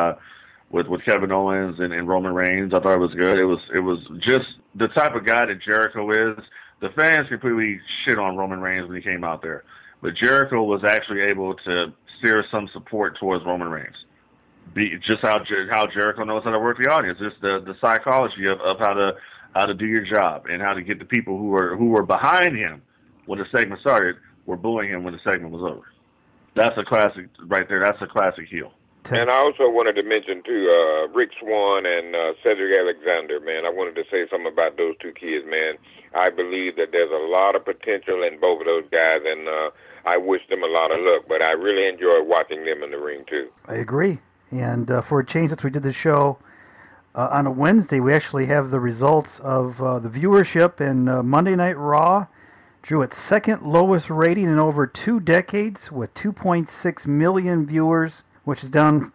with Kevin Owens and Roman Reigns, I thought it was good. It was just the type of guy that Jericho is. The fans completely shit on Roman Reigns when he came out there, but Jericho was actually able to steer some support towards Roman Reigns. Just how Jericho knows how to work the audience, just the psychology of how to do your job and how to get the people who were behind him when the segment started were booing him when the segment was over. That's a classic right there. That's a classic heel. And I also wanted to mention, too, Rick Swann and Cedric Alexander, man. I wanted to say something about those 2 kids, man. I believe that there's a lot of potential in both of those guys, and I wish them a lot of luck. But I really enjoyed watching them in the ring, too. I agree. And for a change, since we did the show on a Wednesday, we actually have the results of the viewership, and Monday Night Raw drew its second lowest rating in over 2 decades with 2.6 million viewers, which is down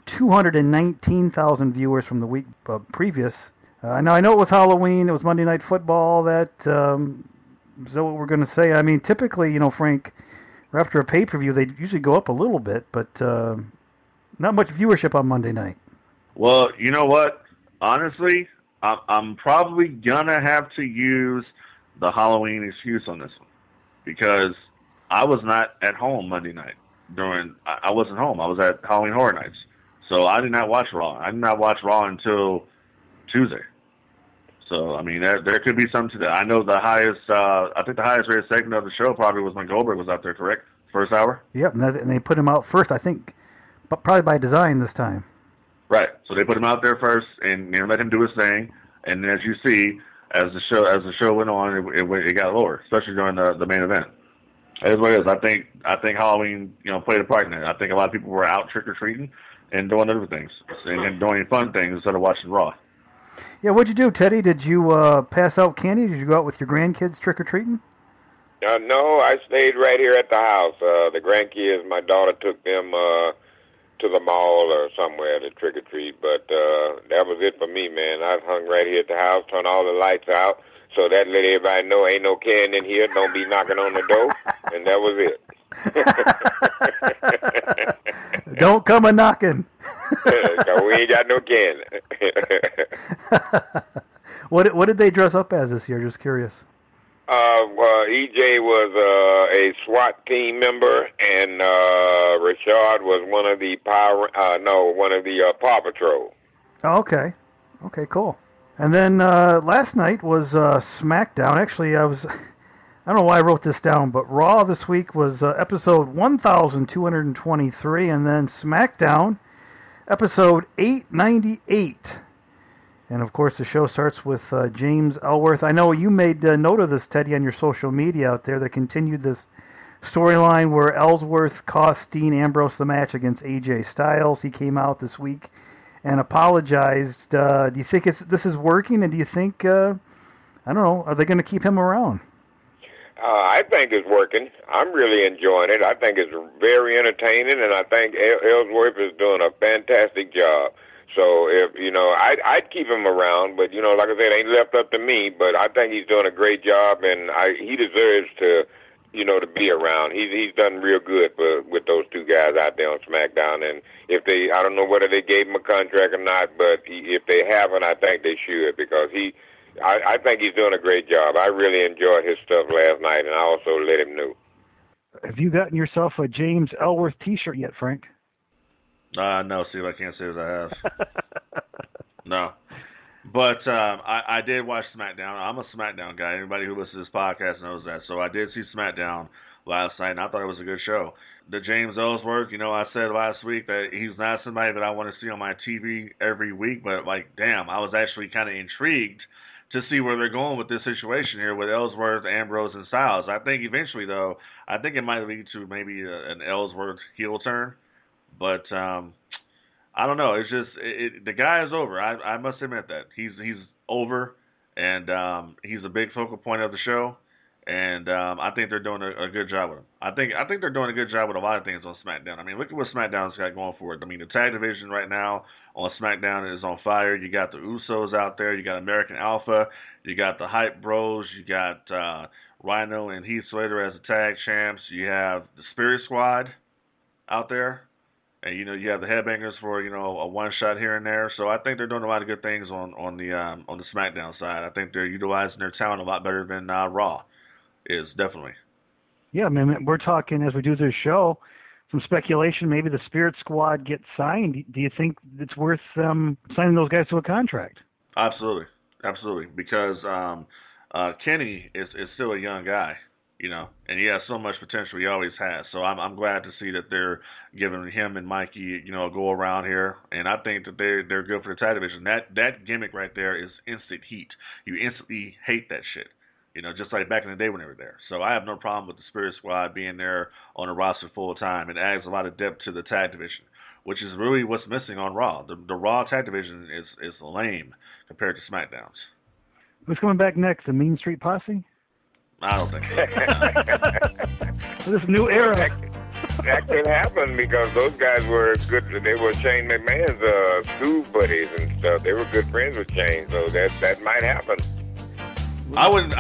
219,000 viewers from the week previous. I know it was Halloween, it was Monday Night Football, that is that what we're going to say? I mean, typically, Frank, after a pay-per-view, they usually go up a little bit, but not much viewership on Monday night. Well, you know what? Honestly, I'm probably going to have to use the Halloween excuse on this one, because I was not at home Monday night. I wasn't home. I was at Halloween Horror Nights. So I did not watch Raw. I did not watch Raw until Tuesday. So, I mean, there could be something to that. I know I think the highest rated segment of the show probably was when Goldberg was out there, correct? First hour? Yep, and they put him out first, I think, but probably by design this time. Right. So they put him out there first and let him do his thing. And as you see, as the show went on, it got lower, especially during the main event. That is what it is. I think Halloween, played a part in it. I think a lot of people were out trick-or-treating and doing other things and doing fun things instead of watching Raw. Yeah, what'd you do, Teddy? Did you pass out candy? Did you go out with your grandkids trick-or-treating? No, I stayed right here at the house. The grandkids, my daughter took them to the mall or somewhere to trick-or-treat, but that was it for me, man. I hung right here at the house, turned all the lights out, so that let everybody know ain't no candy in here, don't be knocking on the door, and that was it. Don't come a-knocking. So we ain't got no candy. What did they dress up as this year? Just curious. Well, EJ was a SWAT team member, and Rashad was one of the Paw Patrol. Oh, okay. Okay, cool. And then last night was SmackDown. Actually, I don't know why I wrote this down, but Raw this week was episode 1,223, and then SmackDown, episode 898. And, of course, the show starts with James Ellsworth. I know you made note of this, Teddy, on your social media out there. They continued this storyline where Ellsworth cost Dean Ambrose the match against AJ Styles. He came out this week and apologized. Do you think this is working, and do you think, I don't know, are they going to keep him around? I think it's working. I'm really enjoying it. I think it's very entertaining, and I think Ellsworth is doing a fantastic job. So, I'd keep him around, but, like I said, it ain't left up to me, but I think he's doing a great job, and he deserves to, to be around. He's done real good with those 2 guys out there on SmackDown, and I don't know whether they gave him a contract or not, but if they haven't, I think they should, because I think he's doing a great job. I really enjoyed his stuff last night, and I also let him know. Have you gotten yourself a James Ellsworth t-shirt yet, Frank? No, Steve, I can't say that I have. No. But I did watch SmackDown. I'm a SmackDown guy. Anybody who listens to this podcast knows that. So I did see SmackDown last night, and I thought it was a good show. The James Ellsworth, I said last week that he's not somebody that I want to see on my TV every week, but, damn, I was actually kind of intrigued to see where they're going with this situation here with Ellsworth, Ambrose, and Styles. I think eventually, though, it might lead to maybe an Ellsworth heel turn. But I don't know. It's just the guy is over. I must admit that he's over, and he's a big focal point of the show. And I think they're doing a good job with him. I think they're doing a good job with a lot of things on SmackDown. I mean, look at what SmackDown's got going for it. I mean, the tag division right now on SmackDown is on fire. You got the Usos out there. You got American Alpha. You got the Hype Bros. You got Rhino and Heath Slater as the tag champs. You have the Spirit Squad out there. And, you have the Headbangers for, a one-shot here and there. So I think they're doing a lot of good things on the SmackDown side. I think they're utilizing their talent a lot better than Raw is, definitely. Yeah, I mean, we're talking, as we do this show, some speculation, maybe the Spirit Squad gets signed. Do you think it's worth signing those guys to a contract? Absolutely. Because Kenny is still a young guy. And he has so much potential. He always has. So I'm glad to see that they're giving him and Mikey, a go around here. And I think that they're good for the tag division. That gimmick right there is instant heat. You instantly hate that shit. Just like back in the day when they were there. So I have no problem with the Spirit Squad being there on the roster full time. It adds a lot of depth to the tag division, which is really what's missing on Raw. The Raw tag division is lame compared to SmackDown's. Who's coming back next? The Mean Street Posse? I don't think so. This new era. That could happen because those guys were good. They were Shane McMahon's school buddies and stuff. They were good friends with Shane, so that might happen. I wouldn't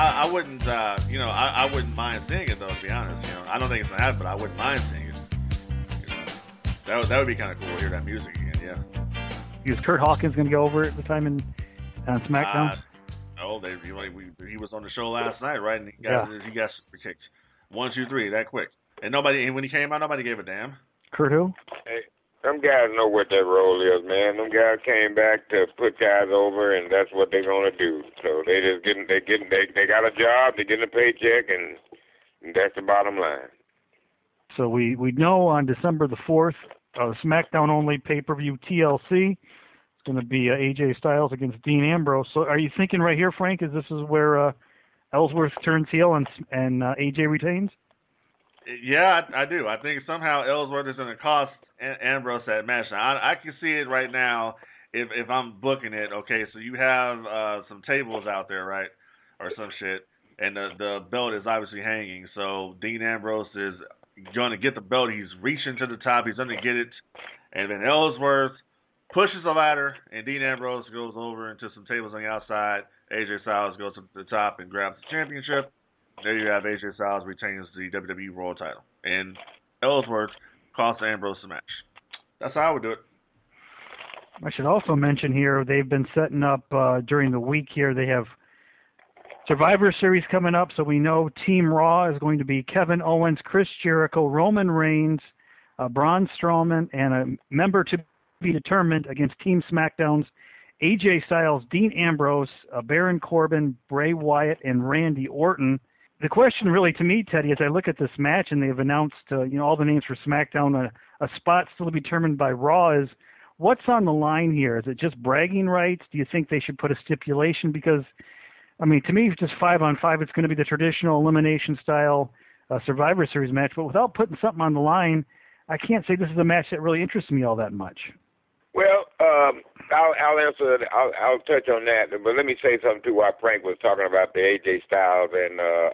mind seeing it though. To be honest, I don't think it's gonna happen, but I wouldn't mind seeing it. That would be kind of cool to hear that music again. Yeah. Is Kurt Hawkins gonna go over at the time on SmackDown? No, he was on the show last night, right? And he got super kicked. 1, 2, 3, that quick. And when he came out, nobody gave a damn. Kurt who? Hey, them guys know what their role is, man. Them guys came back to put guys over, and that's what they're gonna do. So they got a job, they getting a paycheck, and that's the bottom line. So we know on December the 4th, SmackDown only pay-per-view TLC. It's going to be AJ Styles against Dean Ambrose. So are you thinking right here, Frank, this is where Ellsworth turns heel and AJ retains? Yeah, I do. I think somehow Ellsworth is going to cost Ambrose that match. Now, I can see it right now if I'm booking it. Okay, so you have some tables out there, right, or some shit, and the belt is obviously hanging. So Dean Ambrose is going to get the belt. He's reaching to the top. He's going to get it, and then Ellsworth pushes a ladder, and Dean Ambrose goes over into some tables on the outside. AJ Styles goes to the top and grabs the championship. There you have AJ Styles retains the WWE World title. And Ellsworth costs Ambrose the match. That's how I would do it. I should also mention here, they've been setting up during the week here. They have Survivor Series coming up, so we know Team Raw is going to be Kevin Owens, Chris Jericho, Roman Reigns, Braun Strowman, and a member to be determined against Team SmackDown's AJ Styles, Dean Ambrose, Baron Corbin, Bray Wyatt, and Randy Orton. The question really to me, Teddy, as I look at this match and they've announced all the names for SmackDown, a spot still to be determined by Raw, is what's on the line here? Is it just bragging rights? Do you think they should put a stipulation? Because, I mean, to me, it's just 5-on-5. It's going to be the traditional elimination style Survivor Series match, but without putting something on the line, I can't say this is a match that really interests me all that much. Well, I'll answer. I'll touch on that, but let me say something too. While Frank was talking about the AJ Styles and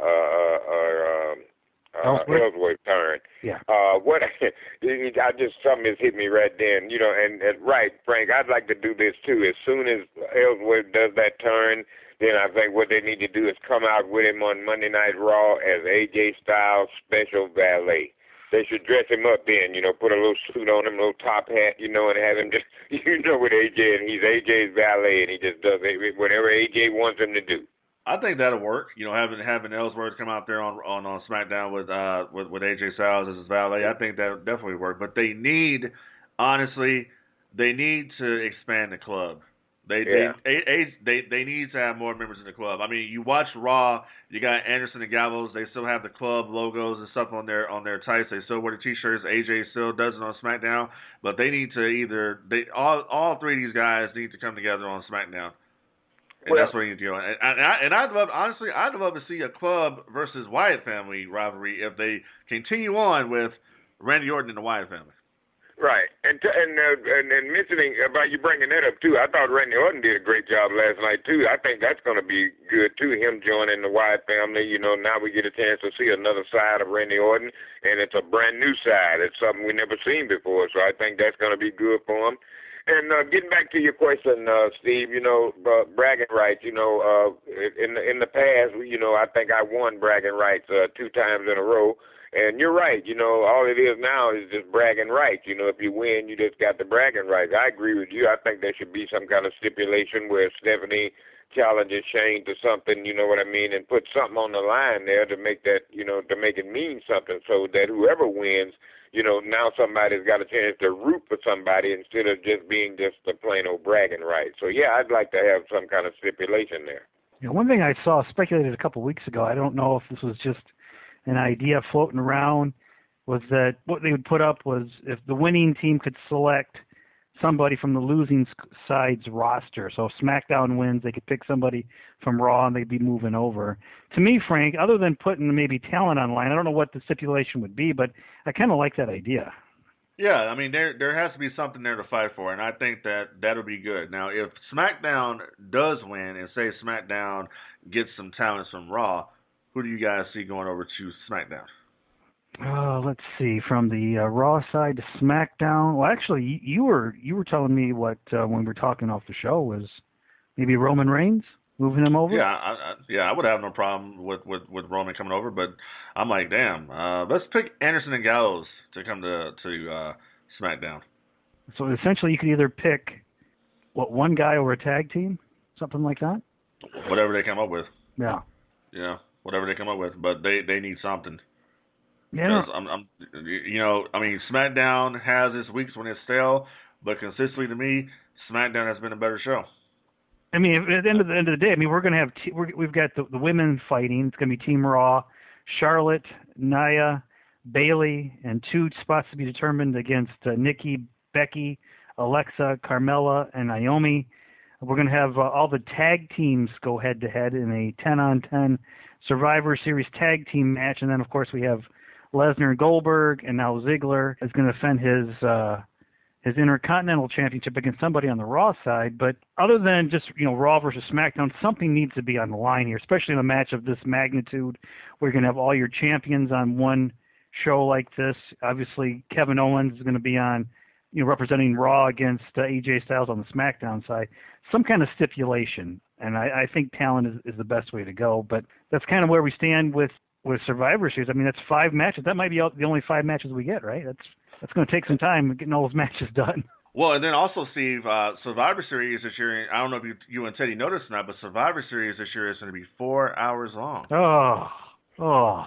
Ellsworth turn. Yeah. What I just something has hit me right then. And right, Frank. I'd like to do this too. As soon as Ellsworth does that turn, then I think what they need to do is come out with him on Monday Night Raw as AJ Styles special valet. They should dress him up then, put a little suit on him, a little top hat, and have him just, with AJ, and he's AJ's valet, and he just does whatever AJ wants him to do. I think that'll work. Having Ellsworth come out there on SmackDown with AJ Styles as his valet, I think that'll definitely work. But they need honestly, they need to expand the club. They need to have more members in the club. I mean, you watch Raw, you got Anderson and Gallows. They still have the club logos and stuff on their tights. They still wear the T-shirts. AJ still does it on SmackDown. But they need to all three of these guys need to come together on SmackDown. And that's what you need to do. And I'd love to see a club versus Wyatt family rivalry if they continue on with Randy Orton and the Wyatt family. Right, and mentioning about you bringing that up too, I thought Randy Orton did a great job last night too. I think that's going to be good too. Him joining the Wyatt family, now we get a chance to see another side of Randy Orton, and it's a brand new side. It's something we never seen before, so I think that's going to be good for him. And getting back to your question, Steve, bragging rights. In the past, I think I won bragging rights 2 times in a row. And you're right, all it is now is just bragging rights. If you win, you just got the bragging rights. I agree with you. I think there should be some kind of stipulation where Stephanie challenges Shane to something, you know what I mean, and put something on the line there to make that, to make it mean something so that whoever wins, now somebody's got a chance to root for somebody instead of just being just a plain old bragging right. So, yeah, I'd like to have some kind of stipulation there. One thing I saw speculated a couple of weeks ago, I don't know if this was just an idea floating around, was that what they would put up was if the winning team could select somebody from the losing side's roster. So if SmackDown wins, they could pick somebody from Raw and they'd be moving over. To me, Frank, other than putting maybe talent online, I don't know what the stipulation would be, but I kind of like that idea. Yeah, I mean, there has to be something there to fight for, and I think that'll be good. Now, if SmackDown does win and say SmackDown gets some talents from Raw, who do you guys see going over to SmackDown? Let's see. From the Raw side to SmackDown. Well, actually, you were telling me what when we were talking off the show was maybe Roman Reigns moving him over. Yeah, I would have no problem with Roman coming over, but I'm like, damn. Let's pick Anderson and Gallows to come to SmackDown. So essentially, you could either pick one guy over a tag team, something like that. Whatever they come up with. Yeah. Yeah. Whatever they come up with, but they need something. Yeah. I mean, SmackDown has its weeks when it's stale, but consistently to me, SmackDown has been a better show. I mean, at the end of the day, I mean, we're going to have we've got the women fighting. It's going to be Team Raw, Charlotte, Nia, Bayley, and 2 spots to be determined against Nikki, Becky, Alexa, Carmella, and Naomi. We're going to have all the tag teams go head-to-head in a 10-on-10 Survivor Series tag team match. And then, of course, we have Lesnar and Goldberg, and now Ziggler is going to defend his Intercontinental Championship against somebody on the Raw side. But other than just, Raw versus SmackDown, something needs to be on the line here, especially in a match of this magnitude where you're going to have all your champions on one show like this. Obviously, Kevin Owens is going to be on, representing Raw against AJ Styles on the SmackDown side. Some kind of stipulation, and I think talent is the best way to go. But that's kind of where we stand with Survivor Series. I mean, that's 5 matches. That might be the only 5 matches we get, right? That's going to take some time getting all those matches done. Well, and then also, Steve, Survivor Series this year, I don't know if you and Teddy noticed or not, but Survivor Series this year is going to be 4 hours long. Oh.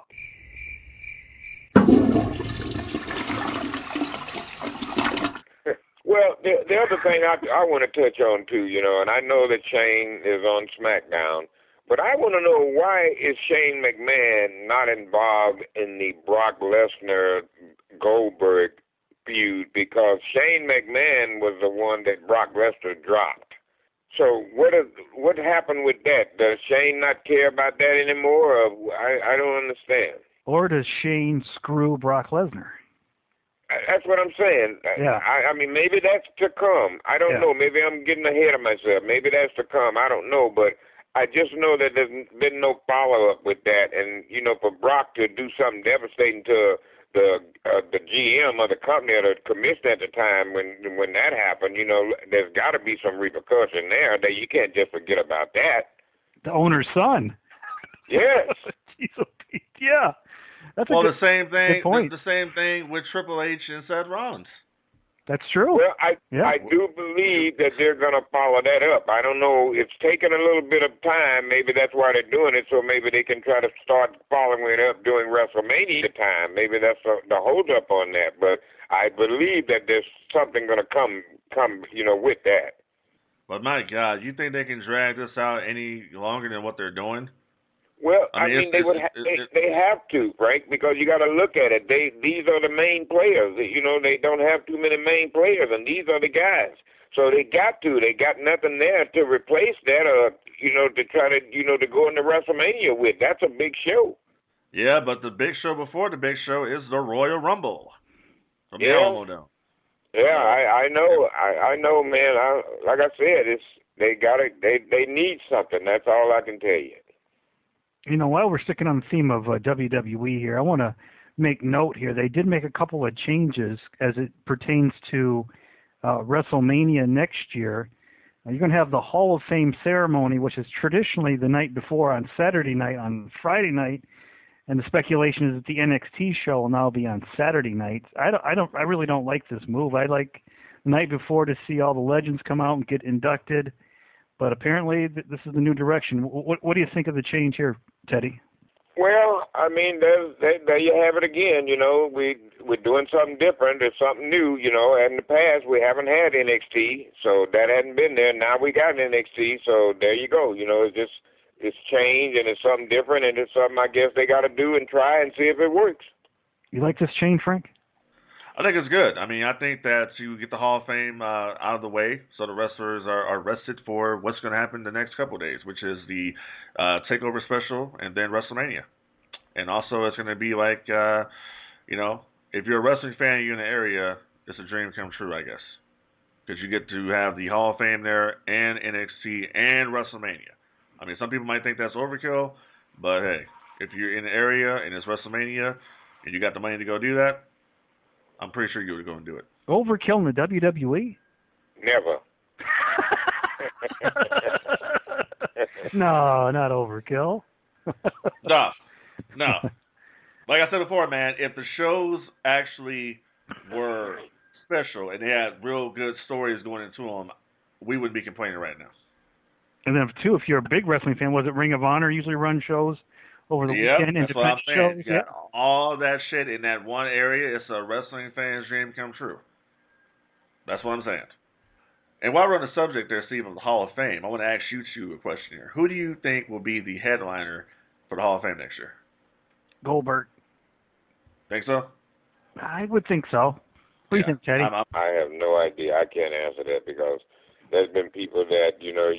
Well, the other thing I want to touch on, too, and I know that Shane is on SmackDown, but I want to know, why is Shane McMahon not involved in the Brock Lesnar-Goldberg feud? Because Shane McMahon was the one that Brock Lesnar dropped. So what happened with that? Does Shane not care about that anymore? I don't understand. Or does Shane screw Brock Lesnar? That's what I'm saying. Yeah. I mean, maybe that's to come. I don't know. Maybe I'm getting ahead of myself. Maybe that's to come. I don't know. But I just know that there's been no follow-up with that. And, for Brock to do something devastating to the GM of the company or the commissioner at the time when that happened, there's got to be some repercussion there. That you can't just forget about that. The owner's son. Yes. Yeah. That's the same thing. Good point. The same thing with Triple H and Seth Rollins. That's true. Well, I do believe that they're going to follow that up. I don't know. It's taken a little bit of time. Maybe that's why they're doing it, so maybe they can try to start following it up during WrestleMania time. Maybe that's the hold up on that. But I believe that there's something going to come, with that. But my God, you think they can drag this out any longer than what they're doing? Well, I mean, they have to, Frank, because you got to look at it. These are the main players. They don't have too many main players, and these are the guys. So they got to. They got nothing there to replace that, or to try to to go into WrestleMania with. That's a big show. Yeah, but the big show before the big show is the Royal Rumble from the Alamo Dome. Yeah, I know. I know, man. Like I said, they got it. They need something. That's all I can tell you. While we're sticking on the theme of WWE here, I want to make note here. They did make a couple of changes as it pertains to WrestleMania next year. You're going to have the Hall of Fame ceremony, which is traditionally the night before on Saturday night. On Friday night, and the speculation is that the NXT show will now be on Saturday nights. I really don't like this move. I like the night before to see all the legends come out and get inducted. But apparently, this is the new direction. What do you think of the change here, Teddy? Well, I mean, there you have it again. We're doing something different. It's something new. In the past, we haven't had NXT, so that hadn't been there. Now we got NXT, so there you go. It's changed, and it's something different, and it's something I guess they got to do and try and see if it works. You like this change, Frank? I think it's good. I mean, I think that you get the Hall of Fame out of the way so the wrestlers are rested for what's going to happen the next couple of days, which is the TakeOver special and then WrestleMania. And also it's going to be like, if you're a wrestling fan, you're in the area, it's a dream come true, I guess. Because you get to have the Hall of Fame there and NXT and WrestleMania. I mean, some people might think that's overkill, but hey, if you're in the area and it's WrestleMania and you got the money to go do that, I'm pretty sure you would go and do it. Overkill in the WWE? Never. No, not overkill. No. Like I said before, man, if the shows actually were special and they had real good stories going into them, we wouldn't be complaining right now. And then, too, if you're a big wrestling fan, was it Ring of Honor usually run shows over the weekend? That's what I'm saying. Shows? You got all that shit in that one area. It's a wrestling fan's dream come true. That's what I'm saying. And while we're on the subject there, Steve, of the Hall of Fame, I want to shoot you a question here. Who do you think will be the headliner for the Hall of Fame next year? Goldberg. Think so? I would think so. What do you think, Teddy? I have no idea. I can't answer that because there's been people that,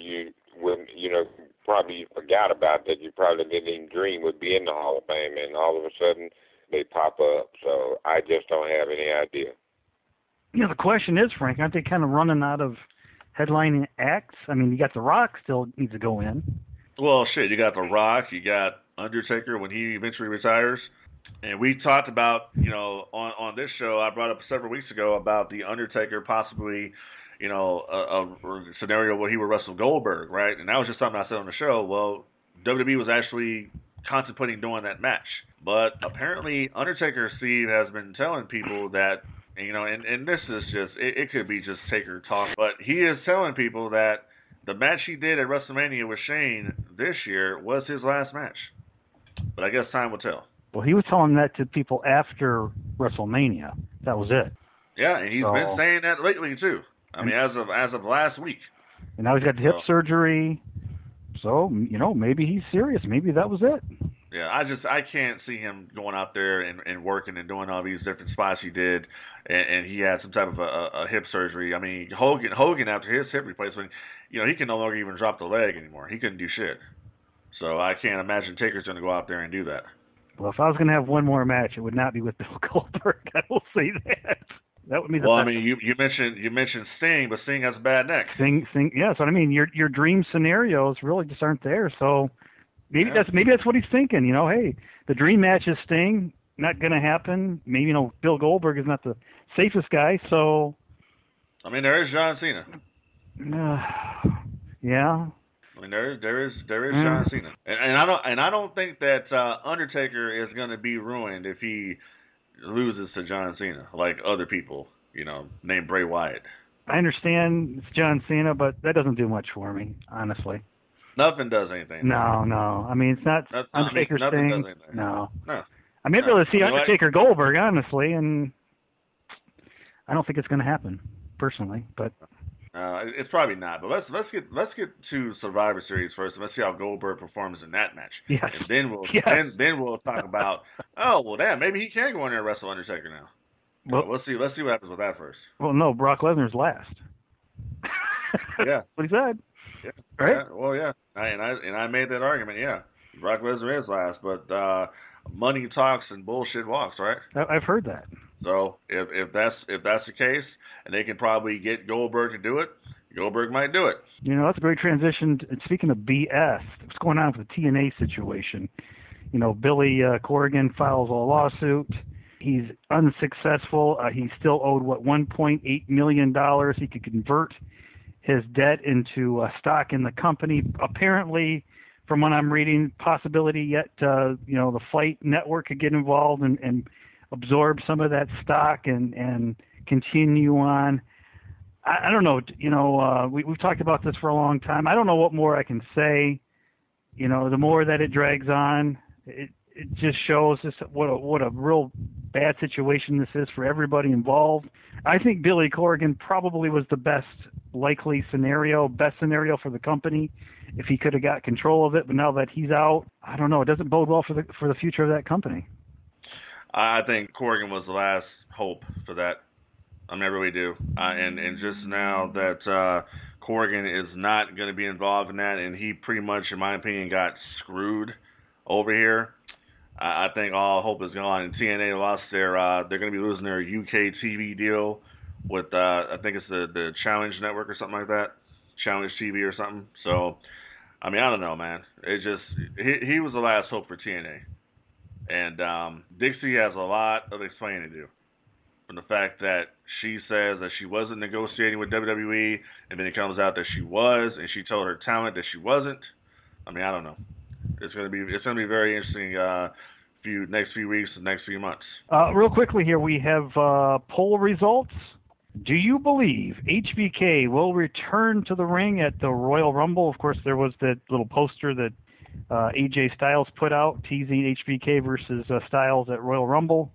probably forgot about that you probably didn't even dream would be in the Hall of Fame, and all of a sudden they pop up. So I just don't have any idea. The question is, Frank, aren't they kind of running out of headlining acts? I mean, you got The Rock still needs to go in. Well, shit, you got The Rock, you got Undertaker when he eventually retires. And we talked about, on this show, I brought up several weeks ago about the Undertaker possibly, a scenario where he would wrestle Goldberg, right? And that was just something I said on the show. Well, WWE was actually contemplating doing that match. But apparently Undertaker, Steve, has been telling people that, and this is just, it could be just Taker talk, but he is telling people that the match he did at WrestleMania with Shane this year was his last match. But I guess time will tell. Well, he was telling that to people after WrestleMania. That was it. Yeah, and he's been saying that lately too. I mean, as of last week. And now he's got the hip surgery. So, maybe he's serious. Maybe that was it. Yeah, I can't see him going out there and working and doing all these different spots he did, and he had some type of a hip surgery. I mean, Hogan after his hip replacement, he can no longer even drop the leg anymore. He couldn't do shit. So I can't imagine Taker's going to go out there and do that. Well, if I was going to have one more match, it would not be with Bill Goldberg. I will say that. That would be the best. I mean, you mentioned Sting, but Sting has a bad neck. Sting. Yeah, so I mean, your dream scenarios really just aren't there. So maybe that's what he's thinking. Hey, the dream match is Sting. Not going to happen. Maybe Bill Goldberg is not the safest guy. So I mean, there is John Cena. Yeah. I mean, there is John Cena, and I don't think that Undertaker is going to be ruined if he loses to John Cena like other people, named Bray Wyatt. I understand it's John Cena, but that doesn't do much for me, honestly. Nothing does anything. No. I mean, it's not Undertaker nothing Sting. Does anything. No. I may be able to see Undertaker Goldberg, honestly, and I don't think it's going to happen, personally, but. It's probably not, but let's get to Survivor Series first, and let's see how Goldberg performs in that match. Yes. And then we'll Yes. then we'll talk about damn, maybe he can go in there and wrestle Undertaker now. Well, Let's see what happens with that first. Well, no, Brock Lesnar's last. Yeah. What he said. Yeah. Right? Yeah. Well, yeah. I made that argument. Yeah. Brock Lesnar is last, but money talks and bullshit walks, right? I've heard that. So if that's the case, and they can probably get Goldberg to do it, Goldberg might do it. You know, that's a great transition. Speaking of BS, what's going on with the TNA situation? You know, Billy Corrigan files a lawsuit. He's unsuccessful. He's still owed, $1.8 million. He could convert his debt into stock in the company. Apparently, from what I'm reading, possibility yet, the Fight Network could get involved and absorb some of that stock and continue on. I don't know. We've talked about this for a long time. I don't know what more I can say. You know, the more that it drags on, it just shows us what a real bad situation this is for everybody involved. I think Billy Corrigan probably was the best scenario for the company if he could have got control of it. But now that he's out, I don't know. It doesn't bode well for the future of that company. I think Corrigan was the last hope for that. I really do. And just now that Corrigan is not going to be involved in that, and he pretty much, in my opinion, got screwed over here. I think all hope is gone. And TNA lost they're going to be losing their UK TV deal with I think it's the Challenge Network or something like that, Challenge TV or something. So, I don't know, man. It just he was the last hope for TNA, and Dixie has a lot of explaining to do. From the fact that she says that she wasn't negotiating with WWE, and then it comes out that she was, and she told her talent that she wasn't. I don't know. It's gonna be very interesting next few weeks and next few months. Real quickly here, we have poll results. Do you believe HBK will return to the ring at the Royal Rumble? Of course, there was that little poster that AJ Styles put out teasing HBK versus Styles at Royal Rumble.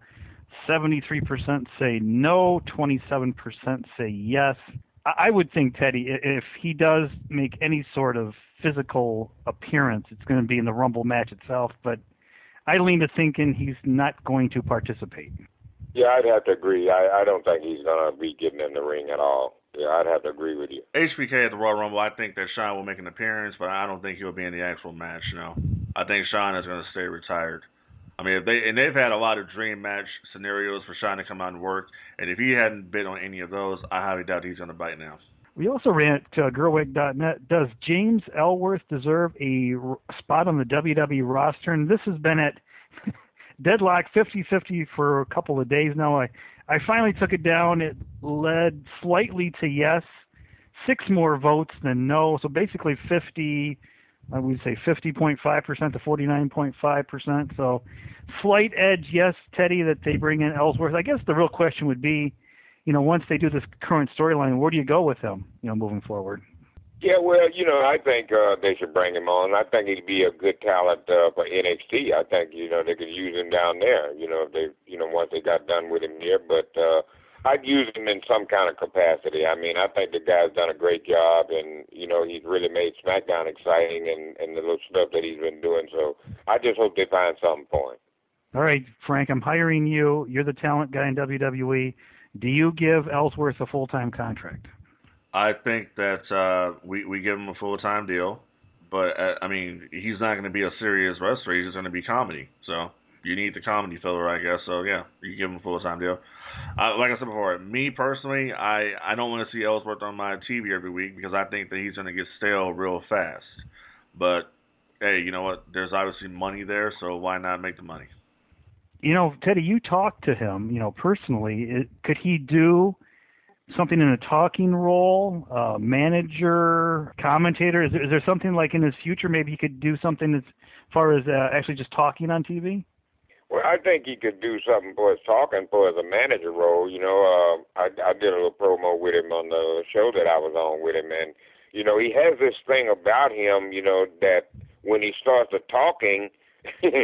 73% say no, 27% say yes. I would think, Teddy, if he does make any sort of physical appearance, it's going to be in the Rumble match itself, but I lean to thinking he's not going to participate. Yeah, I'd have to agree. I don't think he's going to be getting in the ring at all. Yeah, I'd have to agree with you. HBK at the Royal Rumble, I think that Shawn will make an appearance, but I don't think he'll be in the actual match, no. I think Shawn is going to stay retired. They've had a lot of dream match scenarios for Shawn to come out and work, and if he hadn't bid on any of those, I highly doubt he's going to bite now. We also ran at Gerwig.net. Does James Ellsworth deserve a spot on the WWE roster? And this has been at deadlock 50-50 for a couple of days now. I finally took it down. It led slightly to yes, 6 more votes than no. So basically 50.5% to 49.5%. So slight edge, yes, Teddy, that they bring in Ellsworth. I guess the real question would be, once they do this current storyline, where do you go with him, moving forward? Yeah, well, I think they should bring him on. I think he'd be a good talent for NXT. I think, they could use him down there, if they, once they got done with him here. But I'd use him in some kind of capacity. I think the guy's done a great job, and, he's really made SmackDown exciting and the little stuff that he's been doing. So I just hope they find something for him. All right, Frank, I'm hiring you. You're the talent guy in WWE. Do you give Ellsworth a full-time contract? I think that we give him a full-time deal, but, he's not going to be a serious wrestler. He's just going to be comedy. So you need the comedy filler, I guess. So, yeah, you give him a full-time deal. Like I said before, me personally, I don't want to see Ellsworth on my TV every week because I think that he's going to get stale real fast. But, hey, you know what? There's obviously money there, so why not make the money? Teddy, you talked to him, personally. Could he do something in a talking role, manager, commentator? Is there something like in his future maybe he could do something as far as actually just talking on TV? Well, I think he could do something for his talking, for as a manager role. I did a little promo with him on the show that I was on with him, and, he has this thing about him, that when he starts to talking,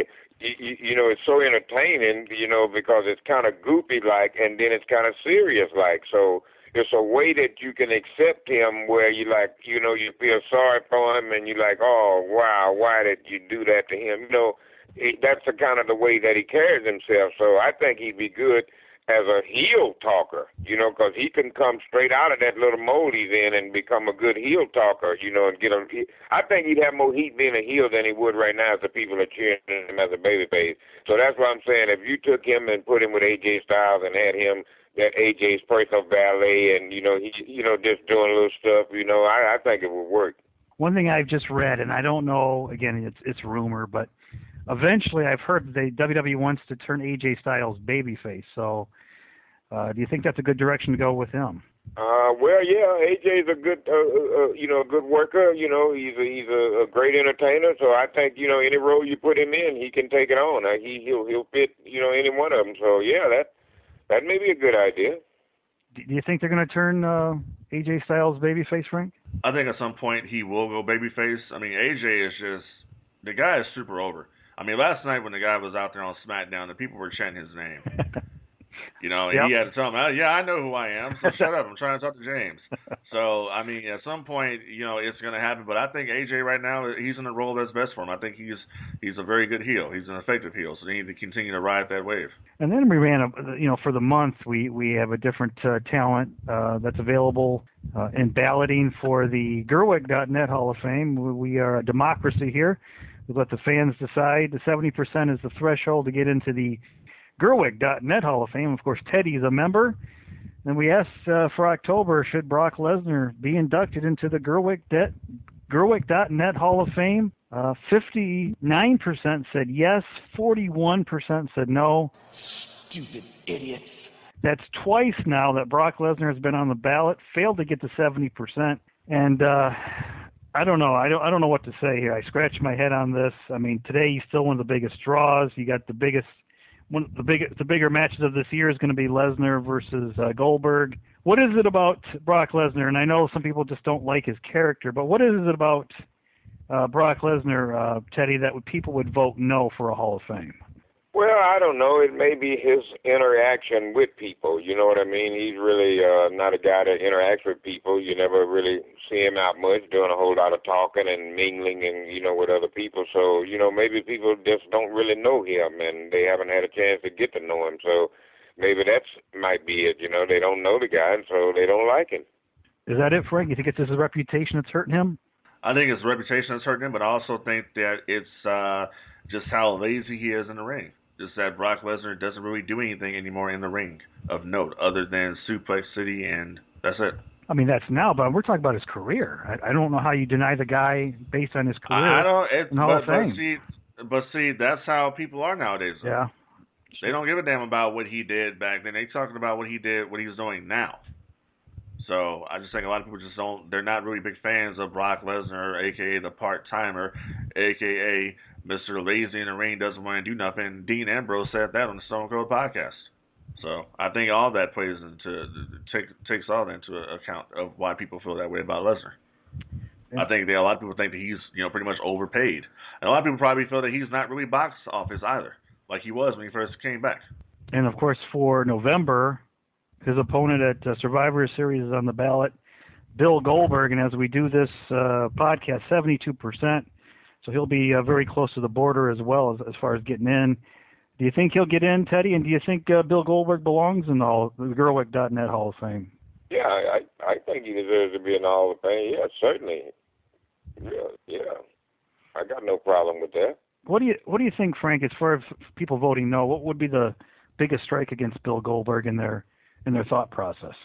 you know, it's so entertaining, you know, because it's kind of goofy-like, and then it's kind of serious-like. So it's a way that you can accept him where you like, you know, you feel sorry for him, and you're like, oh, wow, why did you do that to him? You know, that's the kind of the way that he carries himself. So I think he'd be good as a heel talker, you know, because he can come straight out of that little mold he's in and become a good heel talker, you know, and get him. I think he'd have more heat being a heel than he would right now if the people are cheering him as a babyface. So that's what I'm saying. If you took him and put him with AJ Styles and had him that AJ's personal valet and, you know, he, you know, just doing little stuff, you know, I think it would work. One thing I've just read, and I don't know, again, it's rumor, but eventually I've heard that WWE wants to turn AJ Styles babyface. So do you think that's a good direction to go with him? Well, yeah, AJ's a good, you know, a good worker. You know, he's a great entertainer. So I think, you know, any role you put him in, he can take it on. He'll fit, you know, any one of them. So yeah, that may be a good idea. Do you think they're going to turn AJ Styles babyface, Frank? I think at some point he will go babyface. I mean, AJ is just, the guy is super over. I mean, last night when the guy was out there on SmackDown, the people were chanting his name. You know, and Yep. he had to tell him, yeah, I know who I am, so shut up. I'm trying to talk to James. So, I mean, at some point, you know, it's going to happen. But I think AJ right now, he's in a role that's best for him. I think he's a very good heel. He's an effective heel. So they need to continue to ride that wave. And then we ran, you know, for the month, we have a different talent that's available in balloting for the Gerwig.net Hall of Fame. We are a democracy here. We let the fans decide. The 70% is the threshold to get into the Gerwig.net Hall of Fame. Of course, Teddy's a member. And we asked for October, should Brock Lesnar be inducted into the Gerwig.net Hall of Fame? 59% said yes, 41% said no. Stupid idiots. That's twice now that Brock Lesnar has been on the ballot, failed to get to 70%. And I don't know. I don't know what to say here. I scratched my head on this. I mean, today he's still one of the biggest draws. You got the bigger matches of this year is going to be Lesnar versus Goldberg. What is it about Brock Lesnar? And I know some people just don't like his character, but what is it about Brock Lesnar, Teddy, that people would vote no for a Hall of Fame? Well, I don't know. It may be his interaction with people. You know what I mean? He's really not a guy that interacts with people. You never really see him out much doing a whole lot of talking and mingling and, you know, with other people. So, you know, maybe people just don't really know him and they haven't had a chance to get to know him. So maybe that might be it. You know, they don't know the guy and so they don't like him. Is that it, Frank? You think it's his reputation that's hurting him? I think his reputation that's hurting him, but I also think that it's just how lazy he is in the ring. Just that Brock Lesnar doesn't really do anything anymore in the ring of note other than Suplex City, and that's it. I mean, that's now, but we're talking about his career. I don't know how you deny the guy based on his career. I don't. in Hall of Fame. But see, that's how people are nowadays. Though. Yeah. They don't give a damn about what he did back then. They talking about what he did, what he's doing now. So I just think a lot of people just don't. They're not really big fans of Brock Lesnar, aka the part-timer, aka Mr. Lazy in the ring, doesn't want to do nothing. Dean Ambrose said that on the Stone Cold podcast. So I think all that plays into takes all that into account of why people feel that way about Lesnar. Yeah. I think a lot of people think that he's pretty much overpaid, and a lot of people probably feel that he's not really box office either, like he was when he first came back. And of course, for November, his opponent at Survivor Series is on the ballot, Bill Goldberg, and as we do this podcast, 72%. So he'll be very close to the border as well as far as getting in. Do you think he'll get in, Teddy? And do you think Bill Goldberg belongs in the Gerwig.net Hall of Fame? Yeah, I think he deserves to be in the Hall of Fame. Yeah, certainly. Yeah. I got no problem with that. What do you think, Frank? As far as people voting no, what would be the biggest strike against Bill Goldberg in their thought process?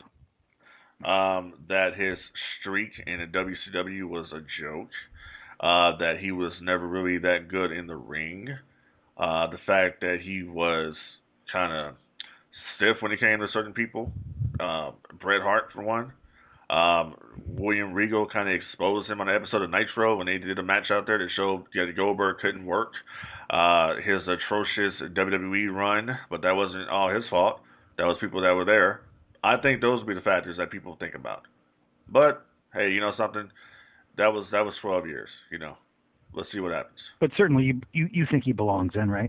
That his streak in the WCW was a joke. That he was never really that good in the ring. The fact that he was kind of stiff when it came to certain people. Bret Hart, for one. William Regal kind of exposed him on an episode of Nitro when they did a match out there that showed Goldberg couldn't work. His atrocious WWE run, but that wasn't all his fault. That was people that were there. I think those would be the factors that people think about. But, hey, you know something? That was 12 years, Let's see what happens. But certainly you think he belongs in, right?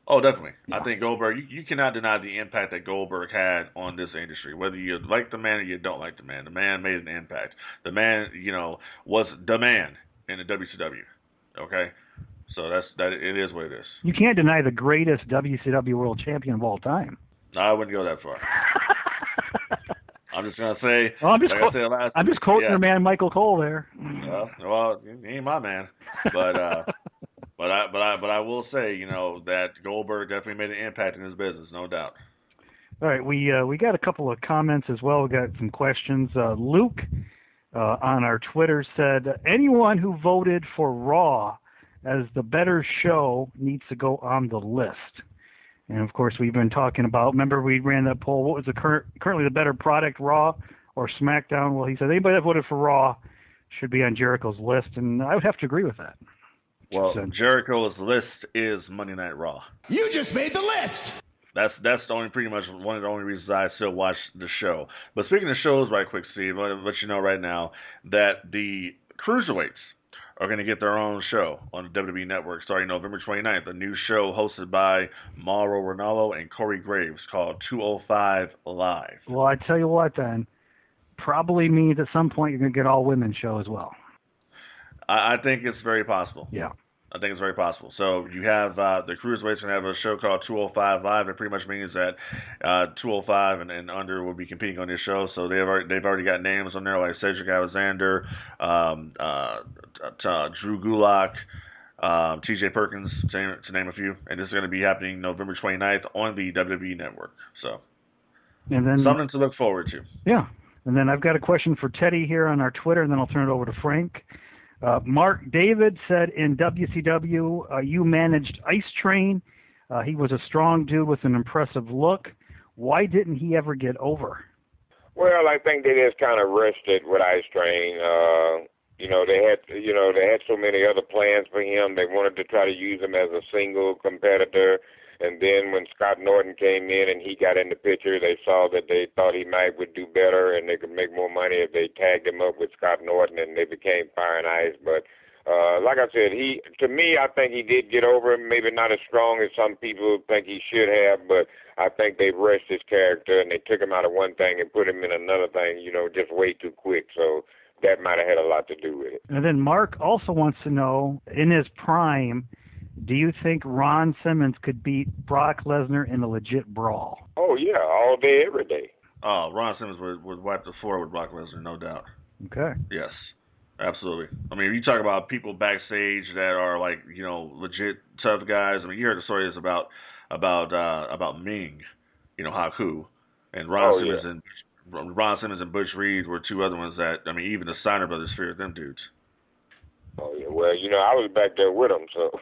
Oh, definitely. Yeah. I think Goldberg, you cannot deny the impact that Goldberg had on this industry. Whether you like the man or you don't like the man made an impact. The man, was the man in the WCW. Okay? So it is what it is. You can't deny the greatest WCW World Champion of all time. I wouldn't go that far. I'm just gonna say. Well, I'm just quoting yeah. your man Michael Cole there. Well, he ain't my man, but but I will say, that Goldberg definitely made an impact in his business, no doubt. All right, we got a couple of comments as well. We got some questions. Luke on our Twitter said, anyone who voted for Raw as the better show needs to go on the list. And of course, we've been talking about. Remember, we ran that poll. What was the currently the better product, Raw or SmackDown? Well, he said anybody that voted for Raw should be on Jericho's list, and I would have to agree with that. Well, Jericho's list is Monday Night Raw. You just made the list. That's pretty much one of the only reasons I still watch the show. But speaking of shows, right quick, Steve, I'll let you know right now that the Cruiserweights are going to get their own show on the WWE Network starting November 29th. A new show hosted by Mauro Ranallo and Corey Graves called 205 Live. Well, I tell you what, then, probably means at some point you're going to get all women's show as well. I think it's very possible. Yeah. I think it's very possible. So you have the Cruiserweights going to have a show called 205 Live. It pretty much means that 205 and under will be competing on this show. So they've already got names on there like Cedric Alexander, Drew Gulak, T.J. Perkins, to name a few. And this is going to be happening November 29th on the WWE Network. So and then something to look forward to. Yeah. And then I've got a question for Teddy here on our Twitter, and then I'll turn it over to Frank. Mark David said in WCW, you managed Ice Train. He was a strong dude with an impressive look. Why didn't he ever get over? Well, I think they just kind of rushed it with Ice Train. They had so many other plans for him. They wanted to try to use him as a single competitor. And then when Scott Norton came in and he got in the picture, they saw that they thought he would do better and they could make more money if they tagged him up with Scott Norton, and they became Fire and Ice. But like I said, to me, I think he did get over him. Maybe not as strong as some people think he should have, but I think they rushed his character and they took him out of one thing and put him in another thing, just way too quick. So that might have had a lot to do with it. And then Mark also wants to know, in his prime, do you think Ron Simmons could beat Brock Lesnar in a legit brawl? Oh, yeah, all day, every day. Oh, Ron Simmons would wipe the floor with Brock Lesnar, no doubt. Okay. Yes, absolutely. I mean, if you talk about people backstage that are like, legit tough guys. I mean, you heard the stories about Ming, Haku, and Ron Simmons and Butch Reed were two other ones that, I mean, even the Steiner brothers feared them dudes. Oh, yeah. Well, I was back there with them, so